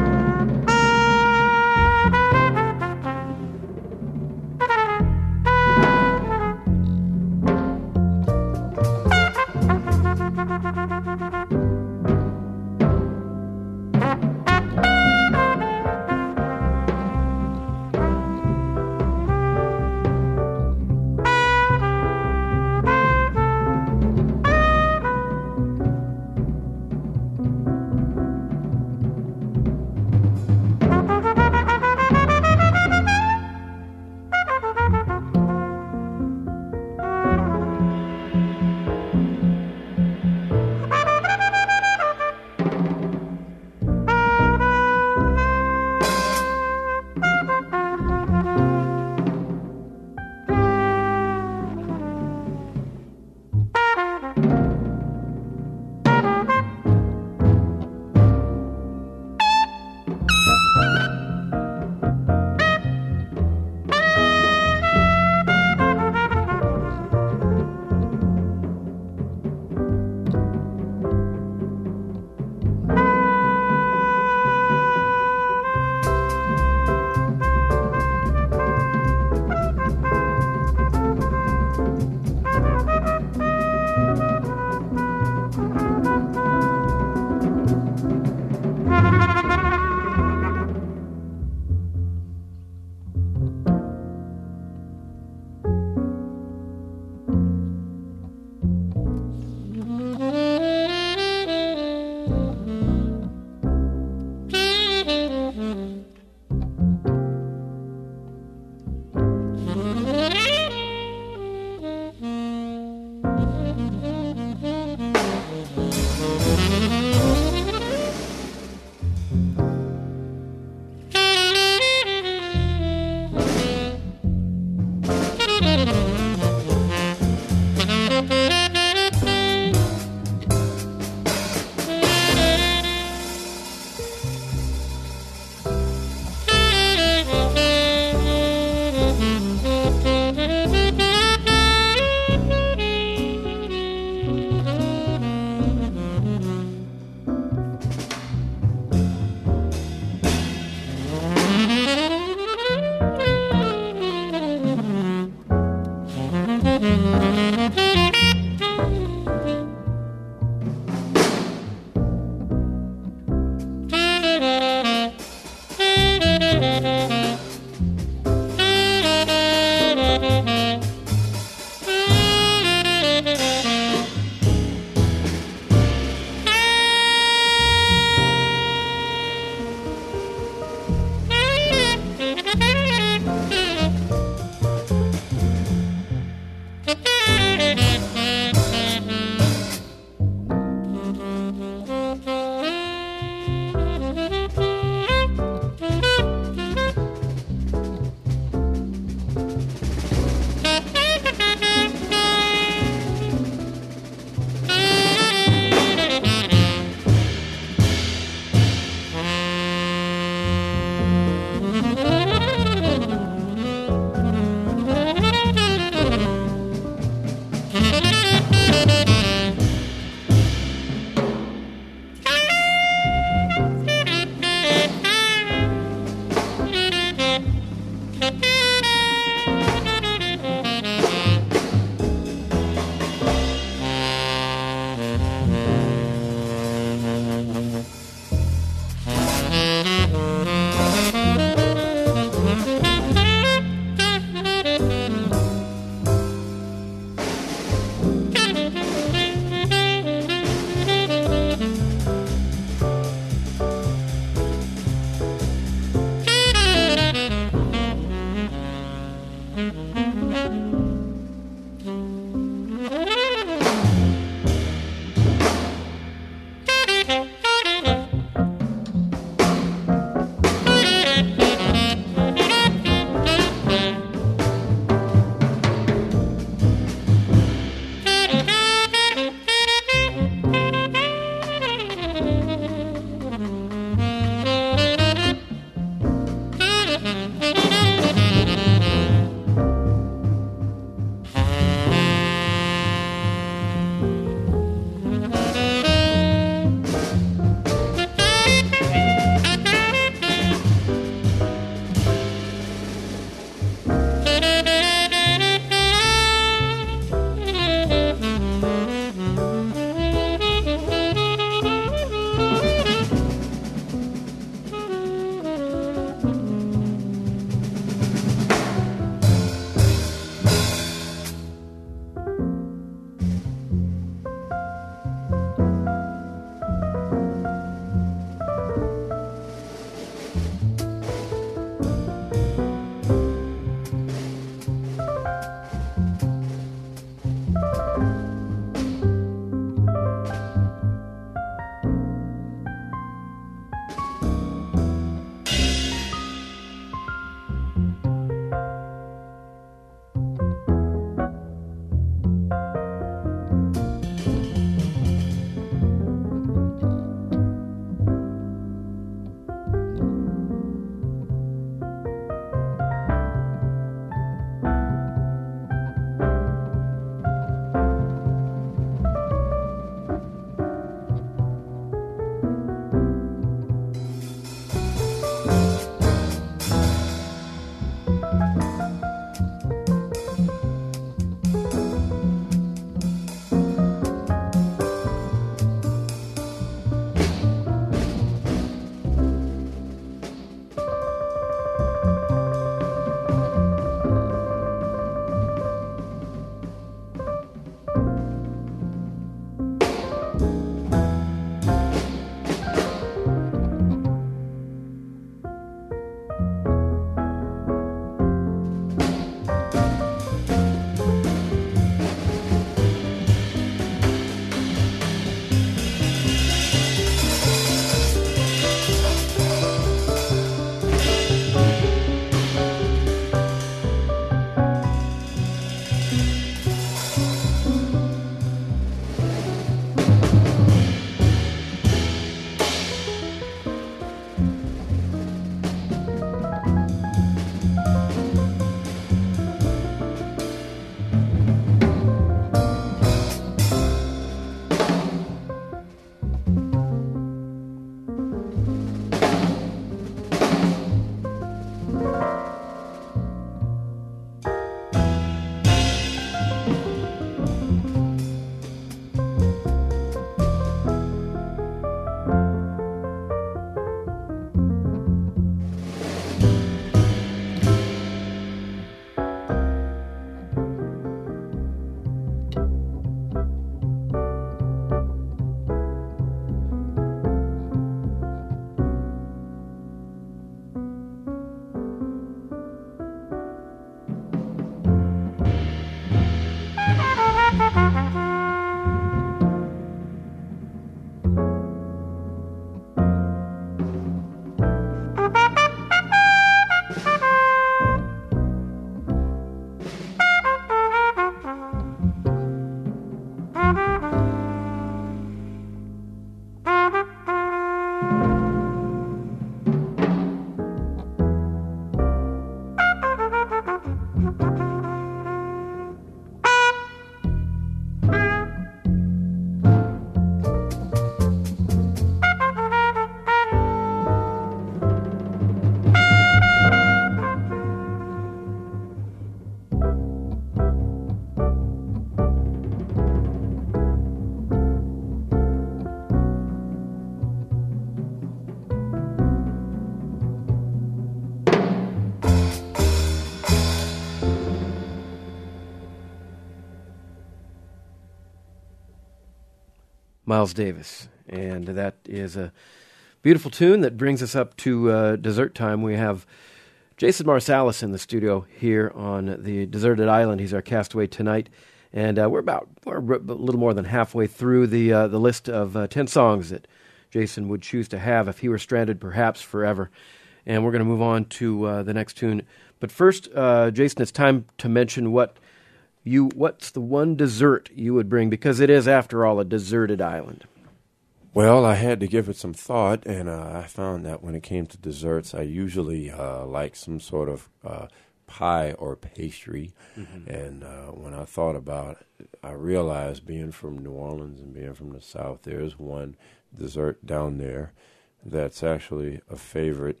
Miles Davis. And that is a beautiful tune that brings us up to dessert time. We have Jason Marsalis in the studio here on the deserted island. He's our castaway tonight. And we're a little more than halfway through the list of 10 songs that Jason would choose to have if he were stranded perhaps forever. And we're going to move on to the next tune. But first, Jason, it's time to mention what's the one dessert you would bring, because it is, after all, a deserted island. Well, I had to give it some thought, and I found that when it came to desserts, I usually like some sort of pie or pastry. Mm-hmm. And when I thought about it, I realized, being from New Orleans and being from the South, there's one dessert down there that's actually a favorite.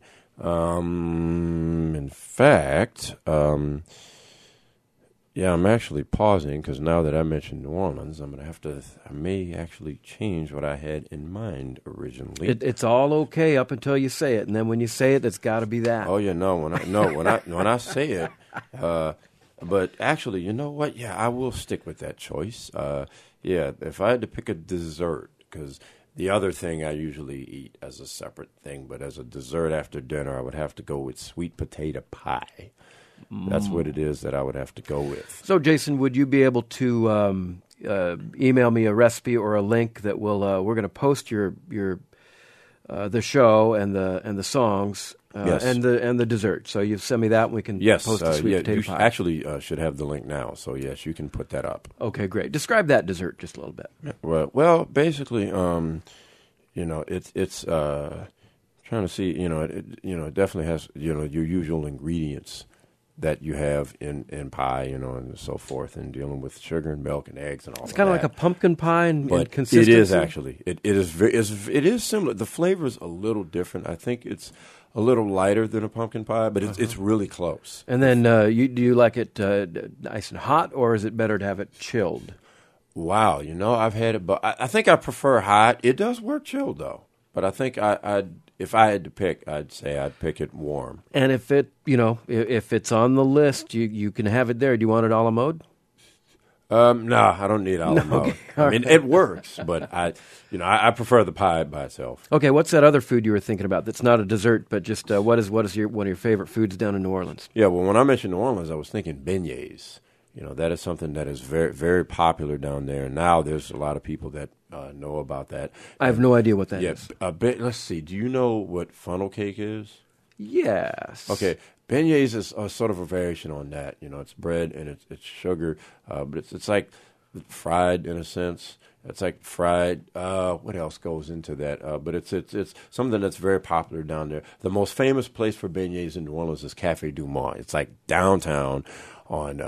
In fact, I'm actually pausing, because now that I mentioned New Orleans, I may actually change what I had in mind originally. It's all okay up until you say it, and then when you say it, it's got to be that. Oh yeah, when I say it, but actually, you know what? Yeah, I will stick with that choice. If I had to pick a dessert, because the other thing I usually eat as a separate thing, but as a dessert after dinner, I would have to go with sweet potato pie. That's what it is that I would have to go with. So, Jason, would you be able to email me a recipe or a link that will? We're going to post your the show and the songs yes. and the dessert. So you send me that, and we can post the sweet potato pie. Actually should have the link now. So yes, you can put that up. Okay, great. Describe that dessert just a little bit. Well, basically, it's trying to see. It definitely has your usual ingredients that you have in pie, and so forth, and dealing with sugar and milk and eggs and all that. It's kind of like a pumpkin pie in consistency. It is actually. It is similar. The flavor is a little different. I think it's a little lighter than a pumpkin pie, but it's really close. And then do you like it nice and hot, or is it better to have it chilled? Wow, I've had it, but I think I prefer hot. It does work chilled though, but I think if I had to pick, I'd say I'd pick it warm. And if if it's on the list, you can have it there. Do you want it a la mode? No, I don't need a la mode. Okay, it works, but I prefer the pie by itself. Okay, what's that other food you were thinking about that's not a dessert, but just what is one of your favorite foods down in New Orleans? Yeah, well, when I mentioned New Orleans, I was thinking beignets. That is something that is very, very popular down there. And now there's a lot of people that know about that. I have no idea what that is. Let's see. Do you know what funnel cake is? Yes. Okay. Beignets is sort of a variation on that. It's bread and it's sugar, but it's like fried in a sense. It's like fried. What else goes into that? But it's something that's very popular down there. The most famous place for beignets in New Orleans is Café Du Monde. It's like downtown on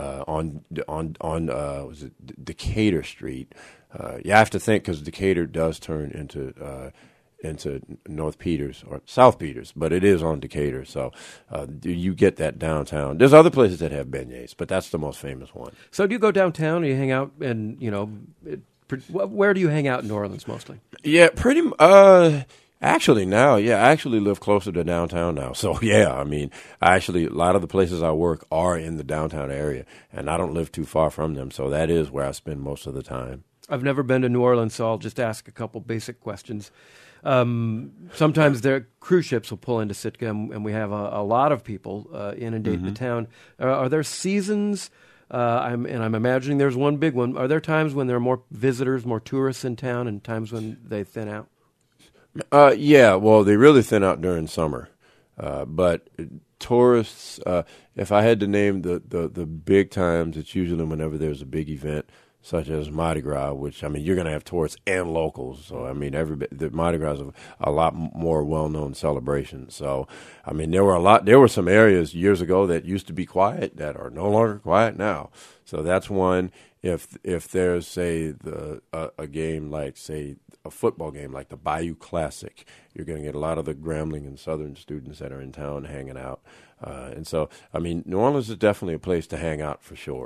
was it Decatur Street? You have to think, because Decatur does turn into North Peters or South Peters, but it is on Decatur, so you get that downtown. There's other places that have beignets, but that's the most famous one. So do you go downtown, or you hang out, and where do you hang out in New Orleans mostly? Yeah, actually now, I actually live closer to downtown now. So yeah, a lot of the places I work are in the downtown area, and I don't live too far from them, so that is where I spend most of the time. I've never been to New Orleans, so I'll just ask a couple basic questions. Sometimes their cruise ships will pull into Sitka, and we have a lot of people inundate the town. Are there seasons? I'm imagining there's one big one. Are there times when there are more visitors, more tourists in town, and times when they thin out? Yeah, well, they really thin out during summer. But tourists, if I had to name the big times, it's usually whenever there's a big event, such as Mardi Gras, which, you're going to have tourists and locals. So, the Mardi Gras is a lot more well-known celebration. So, there were some areas years ago that used to be quiet that are no longer quiet now. So that's one. If there's, say, a game like, say, a football game like the Bayou Classic, you're going to get a lot of the Grambling and Southern students that are in town hanging out. And so, New Orleans is definitely a place to hang out for sure.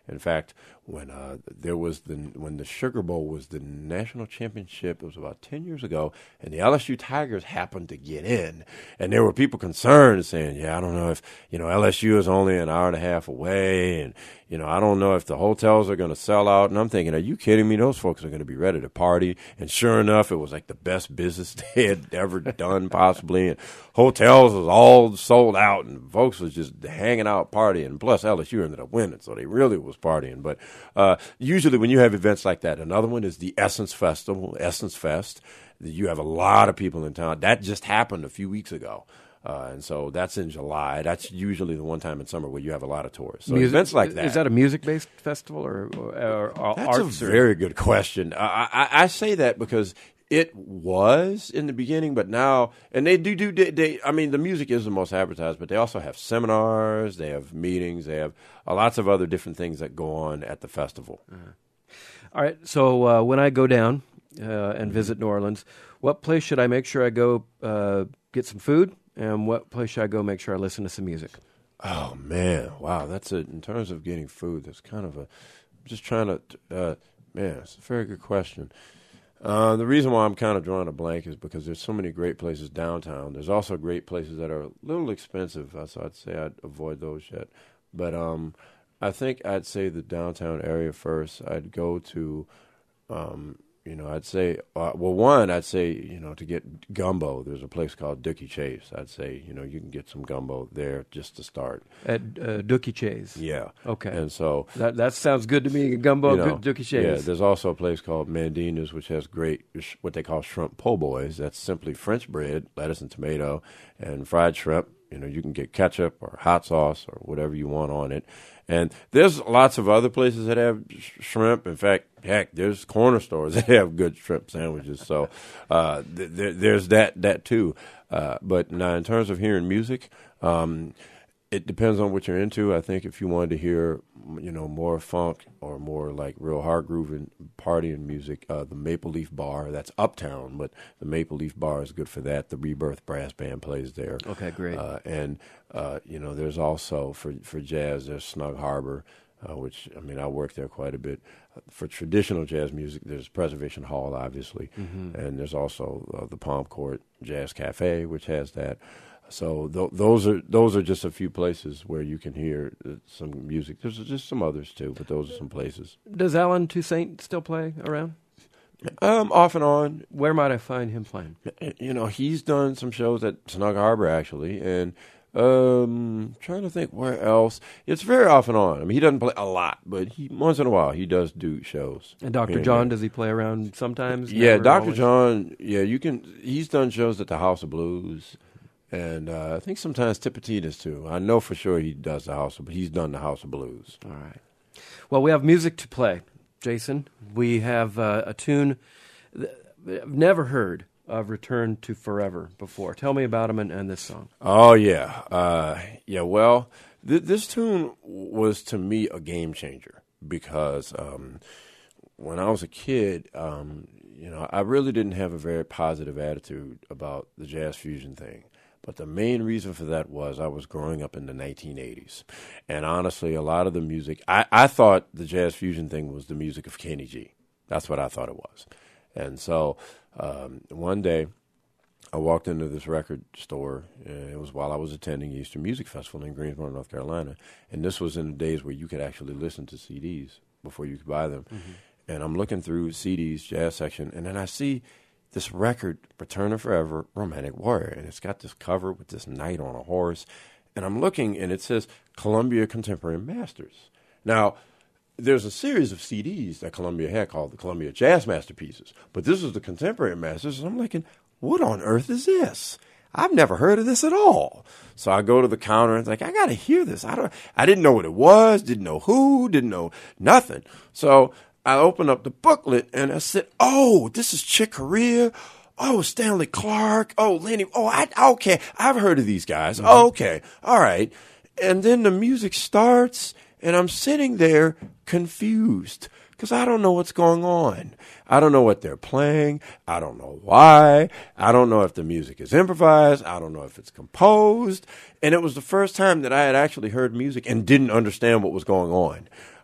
In fact, when when the Sugar Bowl was the national championship, it was about 10 years ago, and the LSU Tigers happened to get in, and there were people concerned saying, "Yeah, I don't know if LSU is only an hour and a half away, and I don't know if the hotels are going to sell out." And I'm thinking, "Are you kidding me? Those folks are going to be ready to party." And sure enough, it was like the best business they had ever done, possibly. And hotels was all sold out, and folks was just hanging out, partying. Plus, LSU ended up winning, so they really was partying. But usually when you have events like that, another one is the Essence Festival, Essence Fest. You have a lot of people in town. That just happened a few weeks ago. And so that's in July. That's usually the one time in summer where you have a lot of tourists. So events like that. Is that a music-based festival or That's arts? a very good question. I say that because it was in the beginning, but now, and they do. I mean, the music is the most advertised, but they also have seminars, they have meetings, they have lots of other different things that go on at the festival. All right. So when I go down and visit New Orleans, what place should I make sure I go get some food? And what place should I go make sure I listen to some music? Oh, man. Wow. That's it. In terms of getting food, that's kind of I'm just trying to, it's a very good question. The reason why I'm kind of drawing a blank is because there's so many great places downtown. There's also great places that are a little expensive, so I'd say I'd avoid those yet. But I think I'd say the downtown area first. I'd go to, I'd say, I'd say, to get gumbo, there's a place called Dookie Chase. I'd say, you can get some gumbo there just to start. At Dookie Chase? Yeah. Okay. And so that sounds good to me, gumbo, Dookie Chase. Yeah, there's also a place called Mandina's, which has great, what they call shrimp po' boys. That's simply French bread, lettuce and tomato, and fried shrimp. You can get ketchup or hot sauce or whatever you want on it. And there's lots of other places that have shrimp. In fact, heck, there's corner stores that have good shrimp sandwiches. So there's that too. But now in terms of hearing music, it depends on what you're into. I think if you wanted to hear, more funk or more like real hard grooving partying music, the Maple Leaf Bar, that's uptown, but the Maple Leaf Bar is good for that. The Rebirth Brass Band plays there. Okay, great. There's also for jazz, there's Snug Harbor, which, I work there quite a bit. For traditional jazz music, there's Preservation Hall, obviously, and there's also the Palm Court Jazz Cafe, which has that. So those are just a few places where you can hear some music. There's just some others too, but those are some places. Does Alan Toussaint still play around? Off and on. Where might I find him playing? He's done some shows at Snug Harbor actually, and trying to think where else. It's very off and on. He doesn't play a lot, but once in a while he does do shows. And Dr. John, does he play around sometimes? Yeah, Dr. John. Yeah, he's done shows at the House of Blues. And I think sometimes Tipititas, too. I know for sure he does but he's done the House of Blues. All right. Well, we have music to play, Jason. We have a tune I've never heard of, Return to Forever, before. Tell me about him and this song. Oh, yeah. Well, this tune was, to me, a game changer because when I was a kid, I really didn't have a very positive attitude about the jazz fusion thing. But the main reason for that was I was growing up in the 1980s. And honestly, a lot of the music, I thought the jazz fusion thing was the music of Kenny G. That's what I thought it was. And so one day I walked into this record store, and it was while I was attending Eastern Music Festival in Greensboro, North Carolina. And this was in the days where you could actually listen to CDs before you could buy them. Mm-hmm. And I'm looking through CDs, jazz section, and then I see this record, Return to Forever, Romantic Warrior. And it's got this cover with this knight on a horse. And I'm looking, and it says Columbia Contemporary Masters. Now, there's a series of CDs that Columbia had called the Columbia Jazz Masterpieces. But this was the Contemporary Masters. And I'm thinking, what on earth is this? I've never heard of this at all. So I go to the counter and it's like, I got to hear this. I didn't know what it was, didn't know who, didn't know nothing. So I opened up the booklet and I said, oh, this is Chick Corea. Oh, Stanley Clark. Oh, Lenny. Oh, okay. I've heard of these guys. Mm-hmm. Oh, okay. All right. And then the music starts and I'm sitting there confused because I don't know what's going on. I don't know what they're playing. I don't know why. I don't know if the music is improvised. I don't know if it's composed. And it was the first time that I had actually heard music and didn't understand what was going on.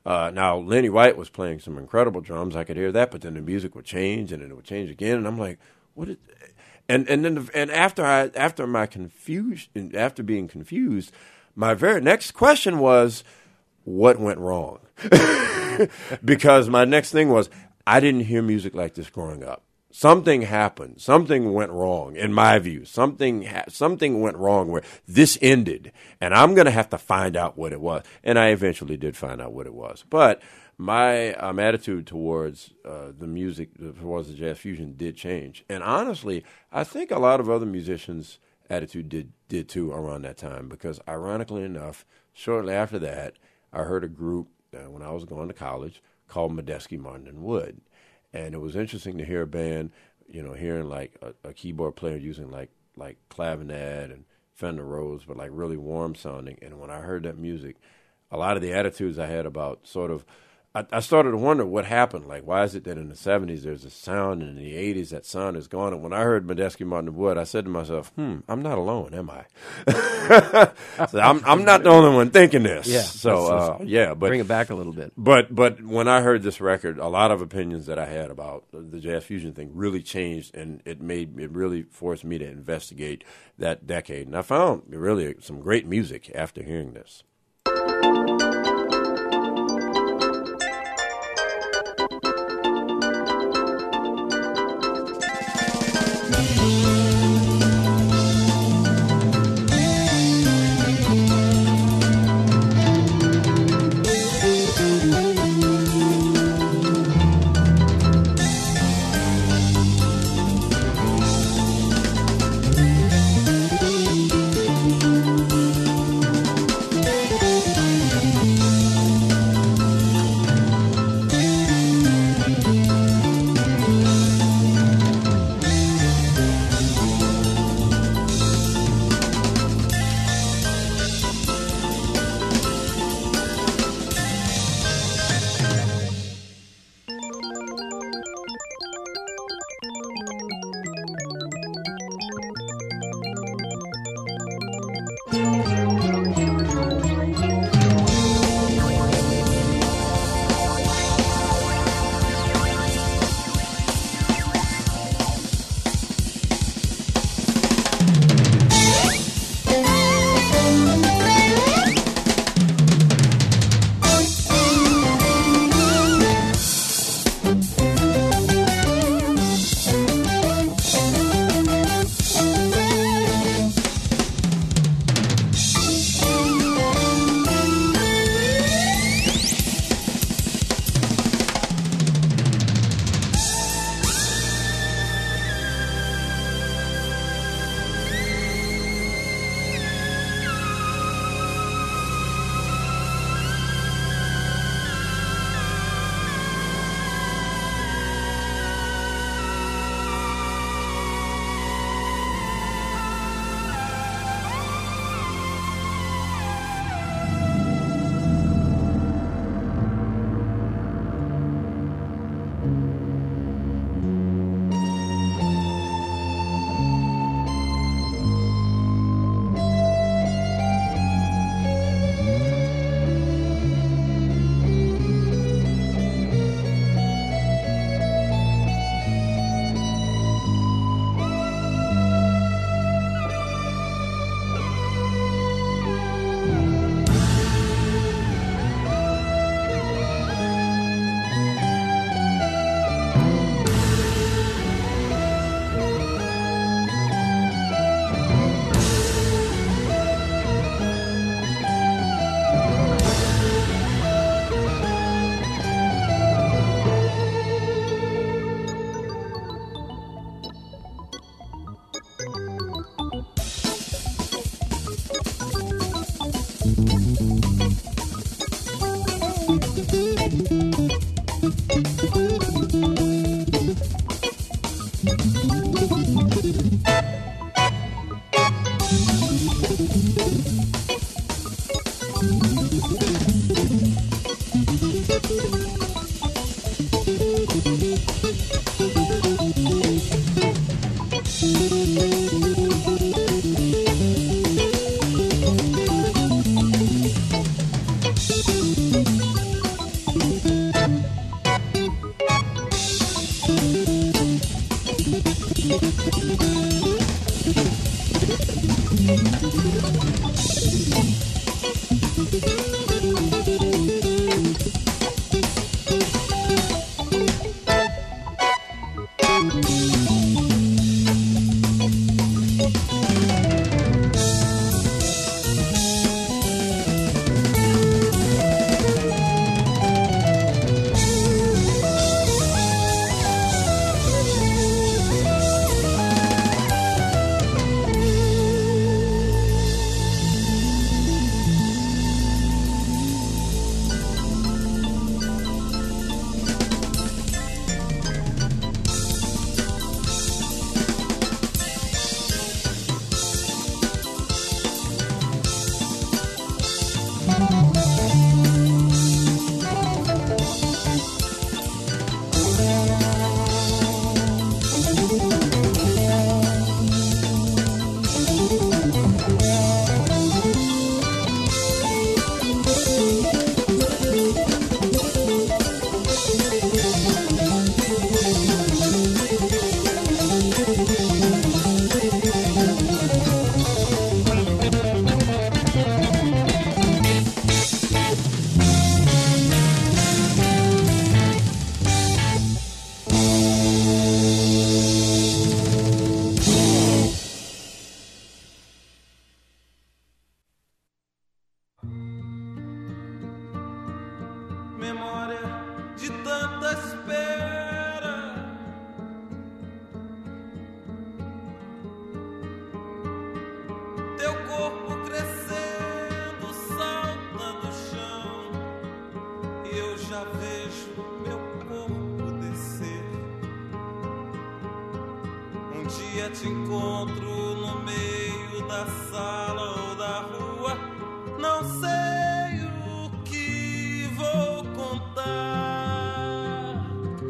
Now, Lenny White was playing some incredible drums. I could hear that, but then the music would change, and then it would change again. And I'm like, what is... And after my confusion, after being confused, my very next question was, what went wrong? Because my next thing was, I didn't hear music like this growing up. Something happened. Something went wrong, in my view. Something went wrong where this ended, and I'm going to have to find out what it was. And I eventually did find out what it was. But my attitude towards the music, towards the jazz fusion, did change. And honestly, I think a lot of other musicians' attitude did too around that time, because ironically enough, shortly after that, I heard a group when I was going to college called Medeski Martin and Wood. And it was interesting to hear a band, hearing like a keyboard player using like clavinet and Fender Rhodes, but like really warm sounding. And when I heard that music, a lot of the attitudes I had about sort of, I started to wonder what happened. Like, why is it that in the 70s there's a sound, and in the 80s that sound is gone? And when I heard Medeski Martin and Wood, I said to myself, I'm not alone, am I? So I'm not the only one thinking this. Yeah. So, but bring it back a little bit. But when I heard this record, a lot of opinions that I had about the jazz fusion thing really changed, and it really forced me to investigate that decade. And I found really some great music after hearing this. Te encontro no meio da sala ou da rua, não sei o que vou contar.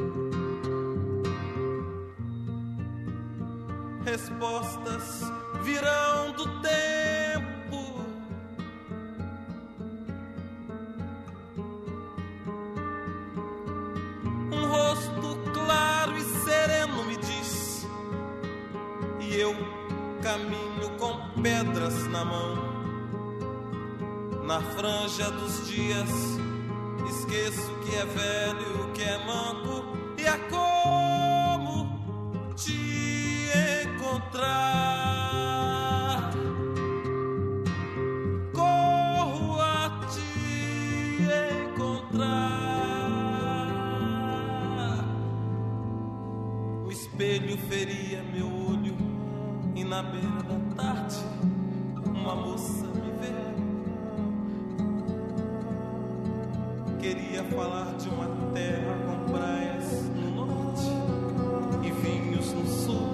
Respostas virão do tempo, um rosto claro e sereno me diz. E eu caminho com pedras na mão. Na franja dos dias, esqueço que é velho, que é manco, e é como te encontrar. Corro a te encontrar. O espelho feria meu olho. E na beira da tarde, uma moça me vê. Queria falar de uma terra com praias no norte e vinhos no sul.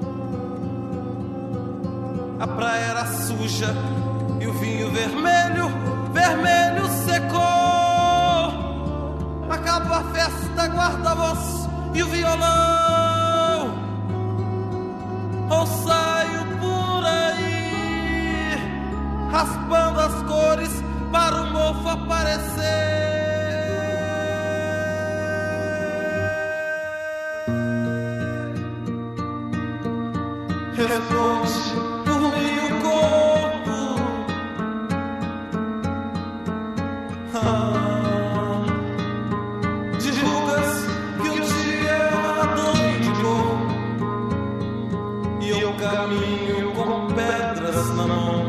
A praia era suja e o vinho vermelho, vermelho secou. Acaba a festa, guarda-voz e o violão. Ou saio por aí, raspando as cores para o mofo aparecer. Responde por mim o corpo. Divulgas que um dia é uma dor de cor. E eu caminho com pedras na mão.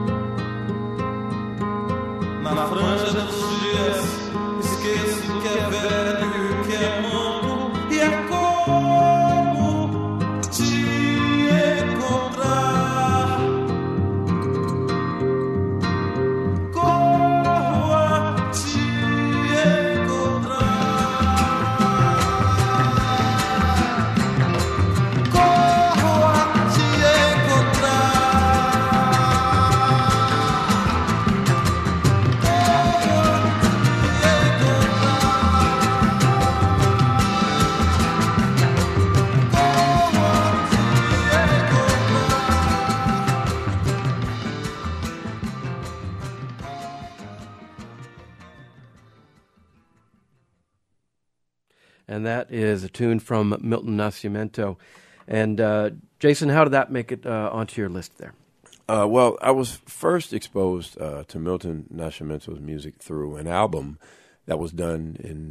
Na franja dos dias, esqueço que é velho, que é manco, e é como te encontrar. Corro a te encontrar. Corro a te And that is a tune from Milton Nascimento. And Jason, how did that make it onto your list there? Well, I was first exposed to Milton Nascimento's music through an album that was done in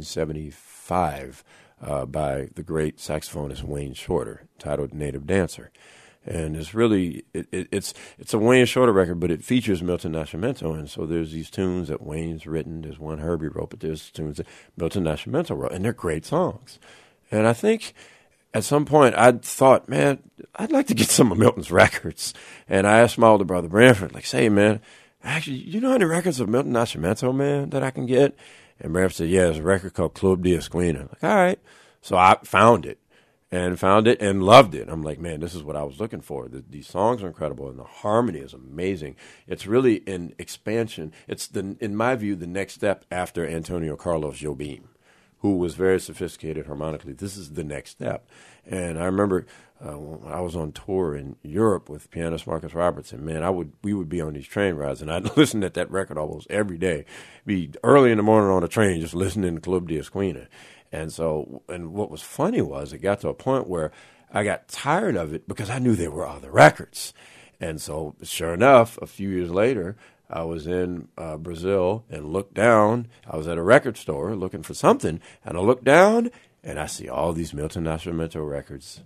1975 by the great saxophonist Wayne Shorter, titled Native Dancer. And it's really it's a Wayne Shorter record, but it features Milton Nascimento, and so there's these tunes that Wayne's written. There's one Herbie wrote, but there's tunes that Milton Nascimento wrote, and they're great songs. And I think at some point I thought, man, I'd like to get some of Milton's records. And I asked my older brother Branford, like, say, man, actually, you know any records of Milton Nascimento, man, that I can get? And Branford said, yeah, there's a record called Club de Esquina. I'm like, all right. So I found it and loved it. I'm like, man, this is what I was looking for. These songs are incredible, and the harmony is amazing. It's really an expansion. It's, in my view, the next step after Antonio Carlos Jobim, who was very sophisticated harmonically. This is the next step. And I remember I was on tour in Europe with pianist Marcus Roberts, and man, we would be on these train rides, and I'd listen to that record almost every day. Be early in the morning on a train, just listening to Club de Esquina. And what was funny was it got to a point where I got tired of it because I knew there were other records. And so, sure enough, a few years later, I was in Brazil and looked down. I was at a record store looking for something, and I looked down, and I see all these Milton Nascimento records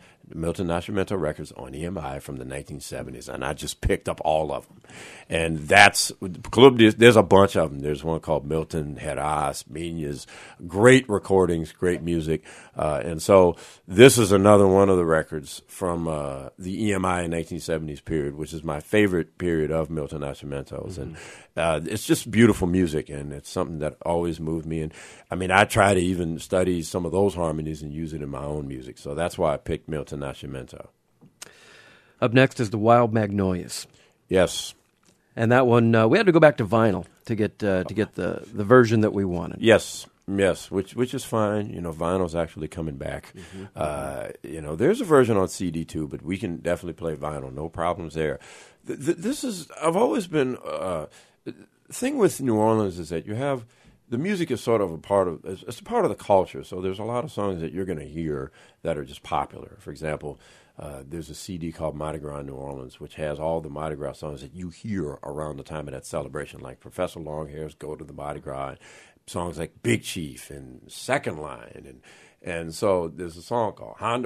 on EMI from the 1970s, and I just picked up all of them. And that's there's a bunch of them. There's one called Milton Heras, Minhas, great recordings, great music. And so this is another one of the records from the EMI 1970s period, which is my favorite period of Milton Nascimento's. Mm-hmm. And it's just beautiful music, and it's something that always moved me. And I mean, I try to even study some of those harmonies and use it in my own music. So that's why I picked Milton Nascimento. Up next is the Wild Magnolias. Yes. And that one, we had to go back to vinyl to get the version that we wanted. Yes, which is fine. You know, vinyl's actually coming back. Mm-hmm. You know, there's a version on CD too, but we can definitely play vinyl. No problems there. I've always been, the thing with New Orleans is that you have, the music is sort of it's a part of the culture. So there's a lot of songs that you're going to hear that are just popular. For example, there's a CD called Mardi Gras New Orleans, which has all the Mardi Gras songs that you hear around the time of that celebration, like Professor Longhair's Go to the Mardi Gras, songs like Big Chief and Second Line. And so there's a song called Honda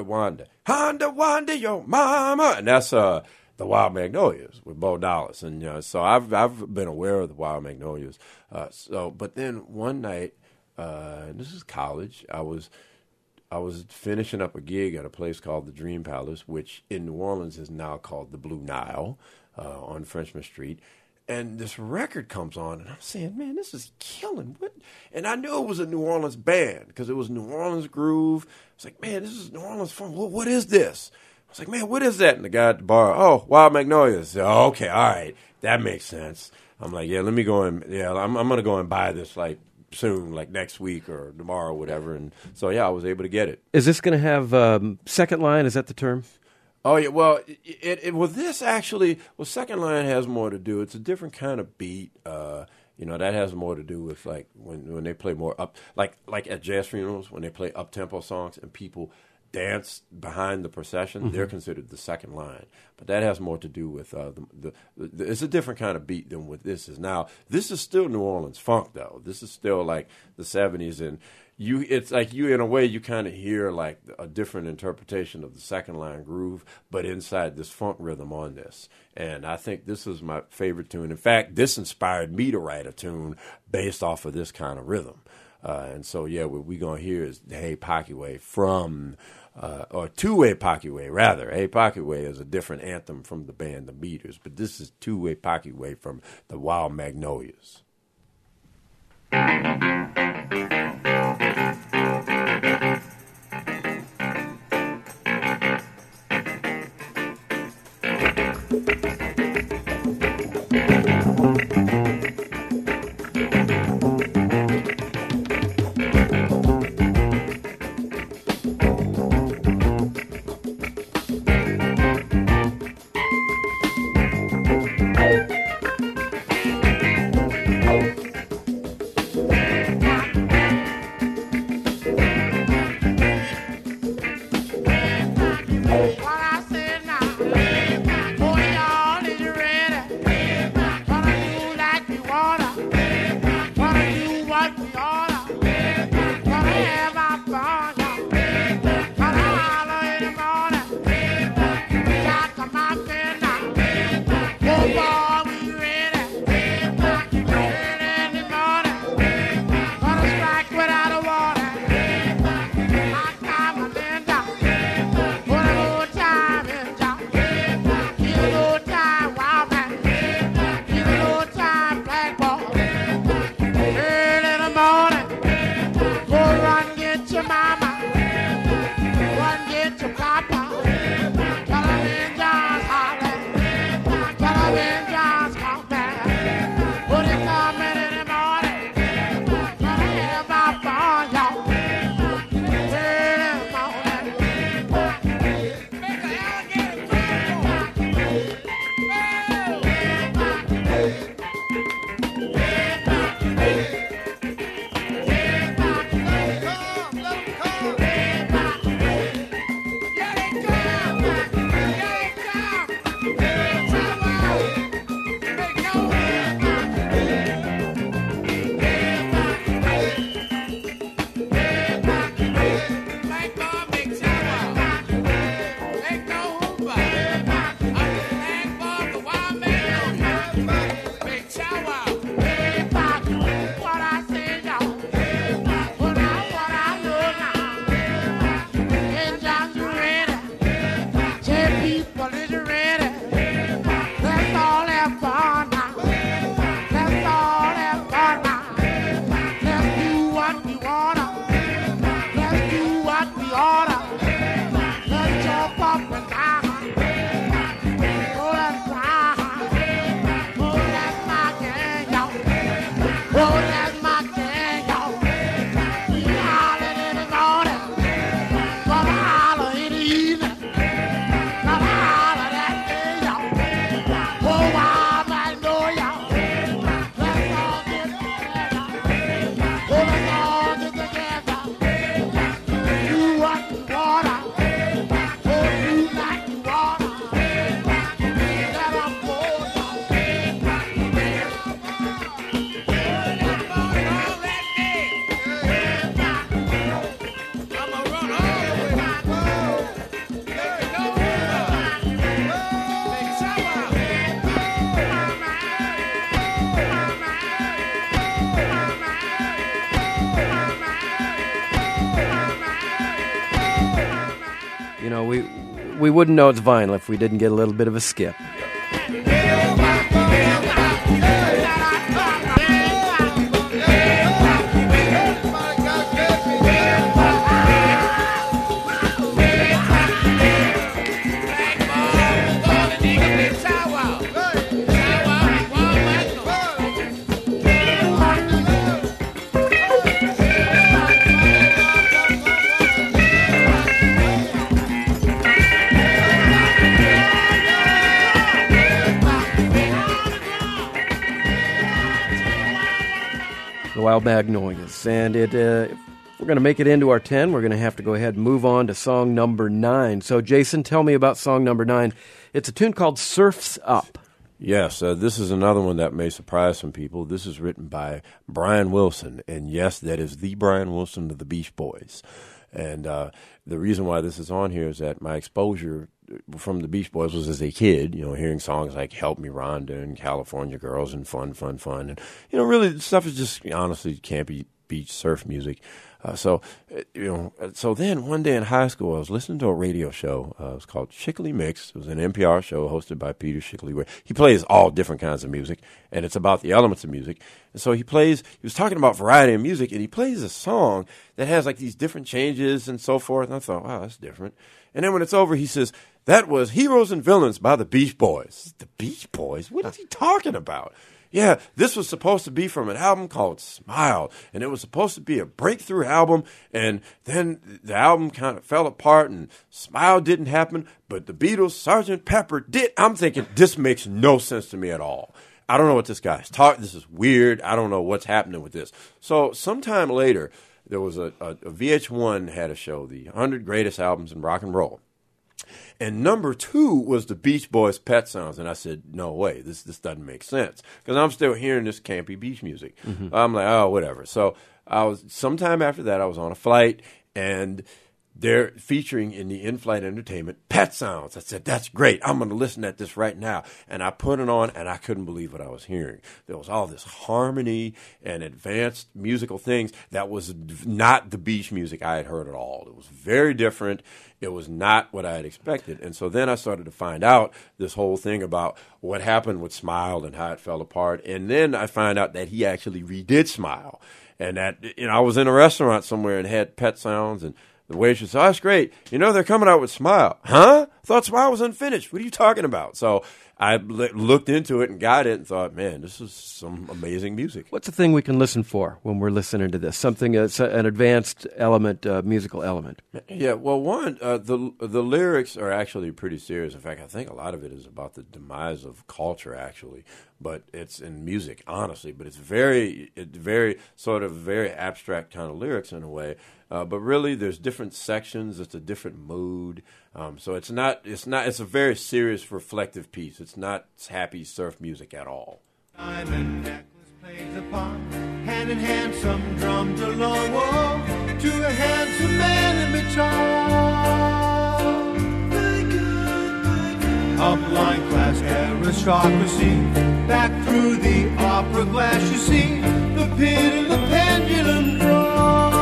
Wanda, Yo Mama. And that's the Wild Magnolias with Bo Dallas. And so I've been aware of the Wild Magnolias. But then one night, this is college, I was finishing up a gig at a place called the Dream Palace, which in New Orleans is now called the Blue Nile on Frenchman Street. And this record comes on, and I'm saying, man, this is killing. What? And I knew it was a New Orleans band because it was New Orleans groove. I was like, man, this is New Orleans fun. What is this? I was like, man, what is that? And the guy at the bar, oh, Wild Magnolias. Oh, okay, all right, that makes sense. I'm like, yeah, let me go and I'm going to go and buy this like soon, like next week or tomorrow, or whatever. And so I was able to get it. Is this going to have second line? Is that the term? Oh yeah, well, this actually, second line has more to do. It's a different kind of beat. That has more to do with like when they play more up, like at jazz funerals when they play up tempo songs and people dance behind the procession. Mm-hmm. They're considered the second line, but that has more to do with it's a different kind of beat than what this is. Now, this is still New Orleans funk though. This is still like the 70s, and it's like you in a way you kind of hear like a different interpretation of the second line groove, but inside this funk rhythm on this. And I think this is my favorite tune. In fact, this inspired me to write a tune based off of this kind of rhythm. And so what we're gonna hear is the Hey Pockway from or Two-Way Pockway rather. Hey Pockway is a different anthem from the band The Beaters, but this is Two-Way Pockway from the Wild Magnolias. You know, we wouldn't know it's vinyl if we didn't get a little bit of a skip. Wild Magnolias. And if we're going to make it into our 10, we're going to have to go ahead and move on to song number 9. So, Jason, tell me about song number 9. It's a tune called Surf's Up. Yes, this is another one that may surprise some people. This is written by Brian Wilson, and yes, that is the Brian Wilson of the Beach Boys. And the reason why this is on here is that my exposure from the Beach Boys was as a kid, you know, hearing songs like Help Me Rhonda and California Girls and Fun, Fun, Fun. And, you know, really stuff is just honestly campy beach surf music. So then one day in high school, I was listening to a radio show. It was called Shickley Mix. It was an NPR show hosted by Peter Shickley, where he plays all different kinds of music, and it's about the elements of music. And so he was talking about variety of music, and he plays a song that has like these different changes and so forth. And I thought, wow, that's different. And then when it's over, he says, that was Heroes and Villains by the Beach Boys. The Beach Boys? What is he talking about? Yeah, this was supposed to be from an album called Smile, and it was supposed to be a breakthrough album, and then the album kind of fell apart, and Smile didn't happen, but the Beatles' Sgt. Pepper did. I'm thinking, this makes no sense to me at all. I don't know what this guy's talking. This is weird. I don't know what's happening with this. So sometime later, there was a VH1 had a show, the 100 Greatest Albums in Rock and Roll. And number 2 was the Beach Boys' Pet Sounds. And I said, no way, this doesn't make sense. Because I'm still hearing this campy beach music. Mm-hmm. I'm like, oh, whatever. So sometime after that, I was on a flight, and they're featuring in the in-flight entertainment Pet Sounds. I said, that's great. I'm going to listen at this right now. And I put it on, and I couldn't believe what I was hearing. There was all this harmony and advanced musical things that was not the beach music I had heard at all. It was very different. It was not what I had expected. And so then I started to find out this whole thing about what happened with Smile and how it fell apart. And then I find out that he actually redid Smile. And that, you know, I was in a restaurant somewhere and had Pet Sounds, and the waitress said, oh, that's great. You know, they're coming out with Smile. Huh? I thought Smile was unfinished. What are you talking about? So I looked into it and got it and thought, man, this is some amazing music. What's the thing we can listen for when we're listening to this? Something that's an advanced element, musical element. Yeah, well, one, the lyrics are actually pretty serious. In fact, I think a lot of it is about the demise of culture, actually. But it's in music, honestly. But it's very sort of very abstract kind of lyrics in a way. But really, there's different sections. It's a different mood. So it's a very serious, reflective piece. It's not happy surf music at all. Diamond necklace plays upon, hand in hand, some drummed a long walk to a handsome man in baton. Upline class aristocracy, back through the opera glass you see, the pit and the pendulum draw.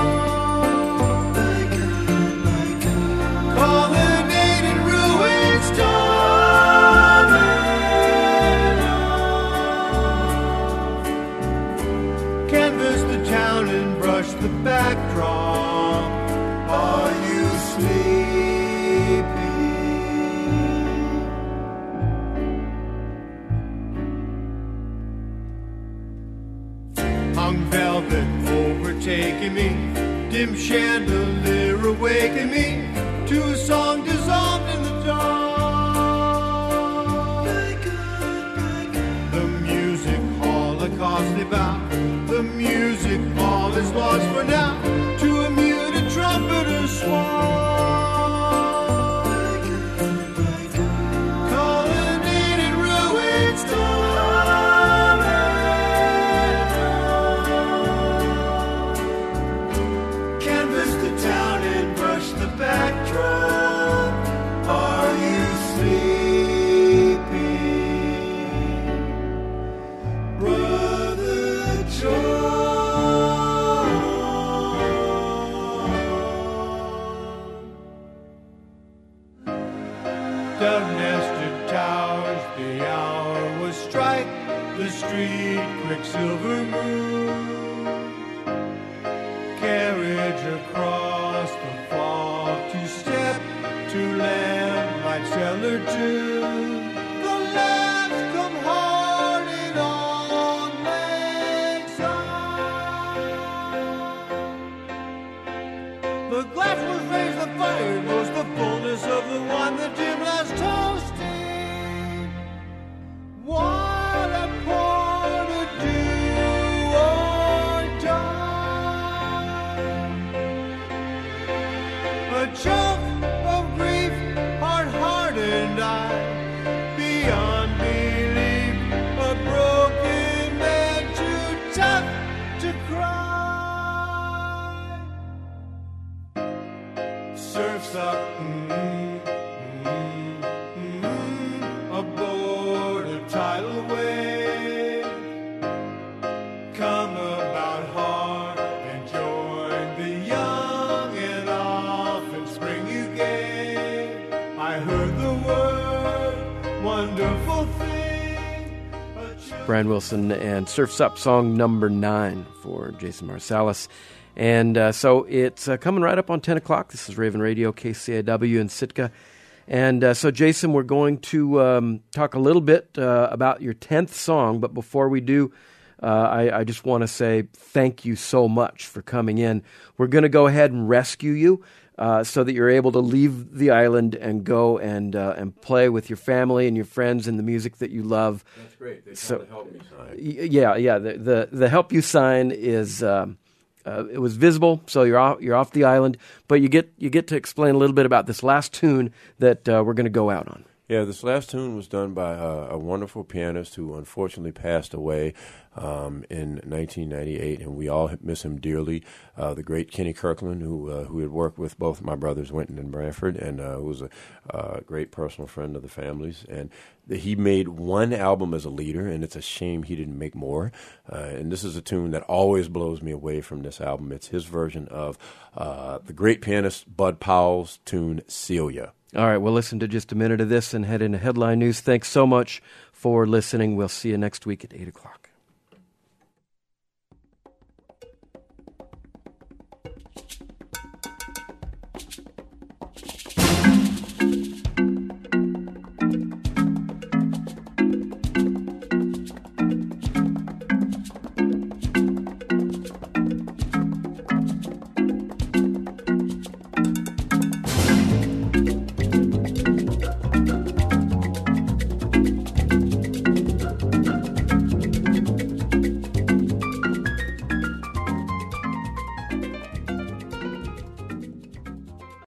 Colonnaded ruins dominate. Canvas the town and brush the backdrop. Are you sleepy? Hung velvet overtaking me, dim chandelier awaken me to a song dissolved in the dark. The music holocaust about, the music all is lost for now, to a muted trumpeter's swan. Colonnaded ruins dominate. Canvas the town and brush the backdrop. Are you sleepy? Brother John. nested towers, the hour was strike, the street quicksilver moon. Carriage across the fog to step to lamplight cellar tune. The lads come harding on Lakeside. The glass was raised, the fire was the fullness of the wine, the dim glass toasting. What a pour to do or die. A choke of grief, hard-hardened eye, beyond belief, a broken man too tough to cry. Surfs up, aboard a tidal wave. Come about hard and join the young and often spring you gave. I heard the word, wonderful thing. Brian Wilson and Surf's Up, song number 9 for Jason Marsalis. And so it's coming right up on 10 o'clock. This is Raven Radio, KCAW in Sitka. And so, Jason, we're going to talk a little bit about your 10th song. But before we do, I just want to say thank you so much for coming in. We're going to go ahead and rescue you so that you're able to leave the island and go and play with your family and your friends and the music that you love. That's great. They So- found the help me sign. Yeah. The help you sign is it was visible, so you're off the island, but you get to explain a little bit about this last tune that we're going to go out on. Yeah, this last tune was done by a wonderful pianist who unfortunately passed away in 1998, and we all miss him dearly. The great Kenny Kirkland, who had worked with both my brothers, Winton and Branford, and who was a great personal friend of the family's. And he made one album as a leader, and it's a shame he didn't make more. And this is a tune that always blows me away from this album. It's his version of the great pianist Bud Powell's tune, Celia. All right, we'll listen to just a minute of this and head into headline news. Thanks so much for listening. We'll see you next week at 8 o'clock.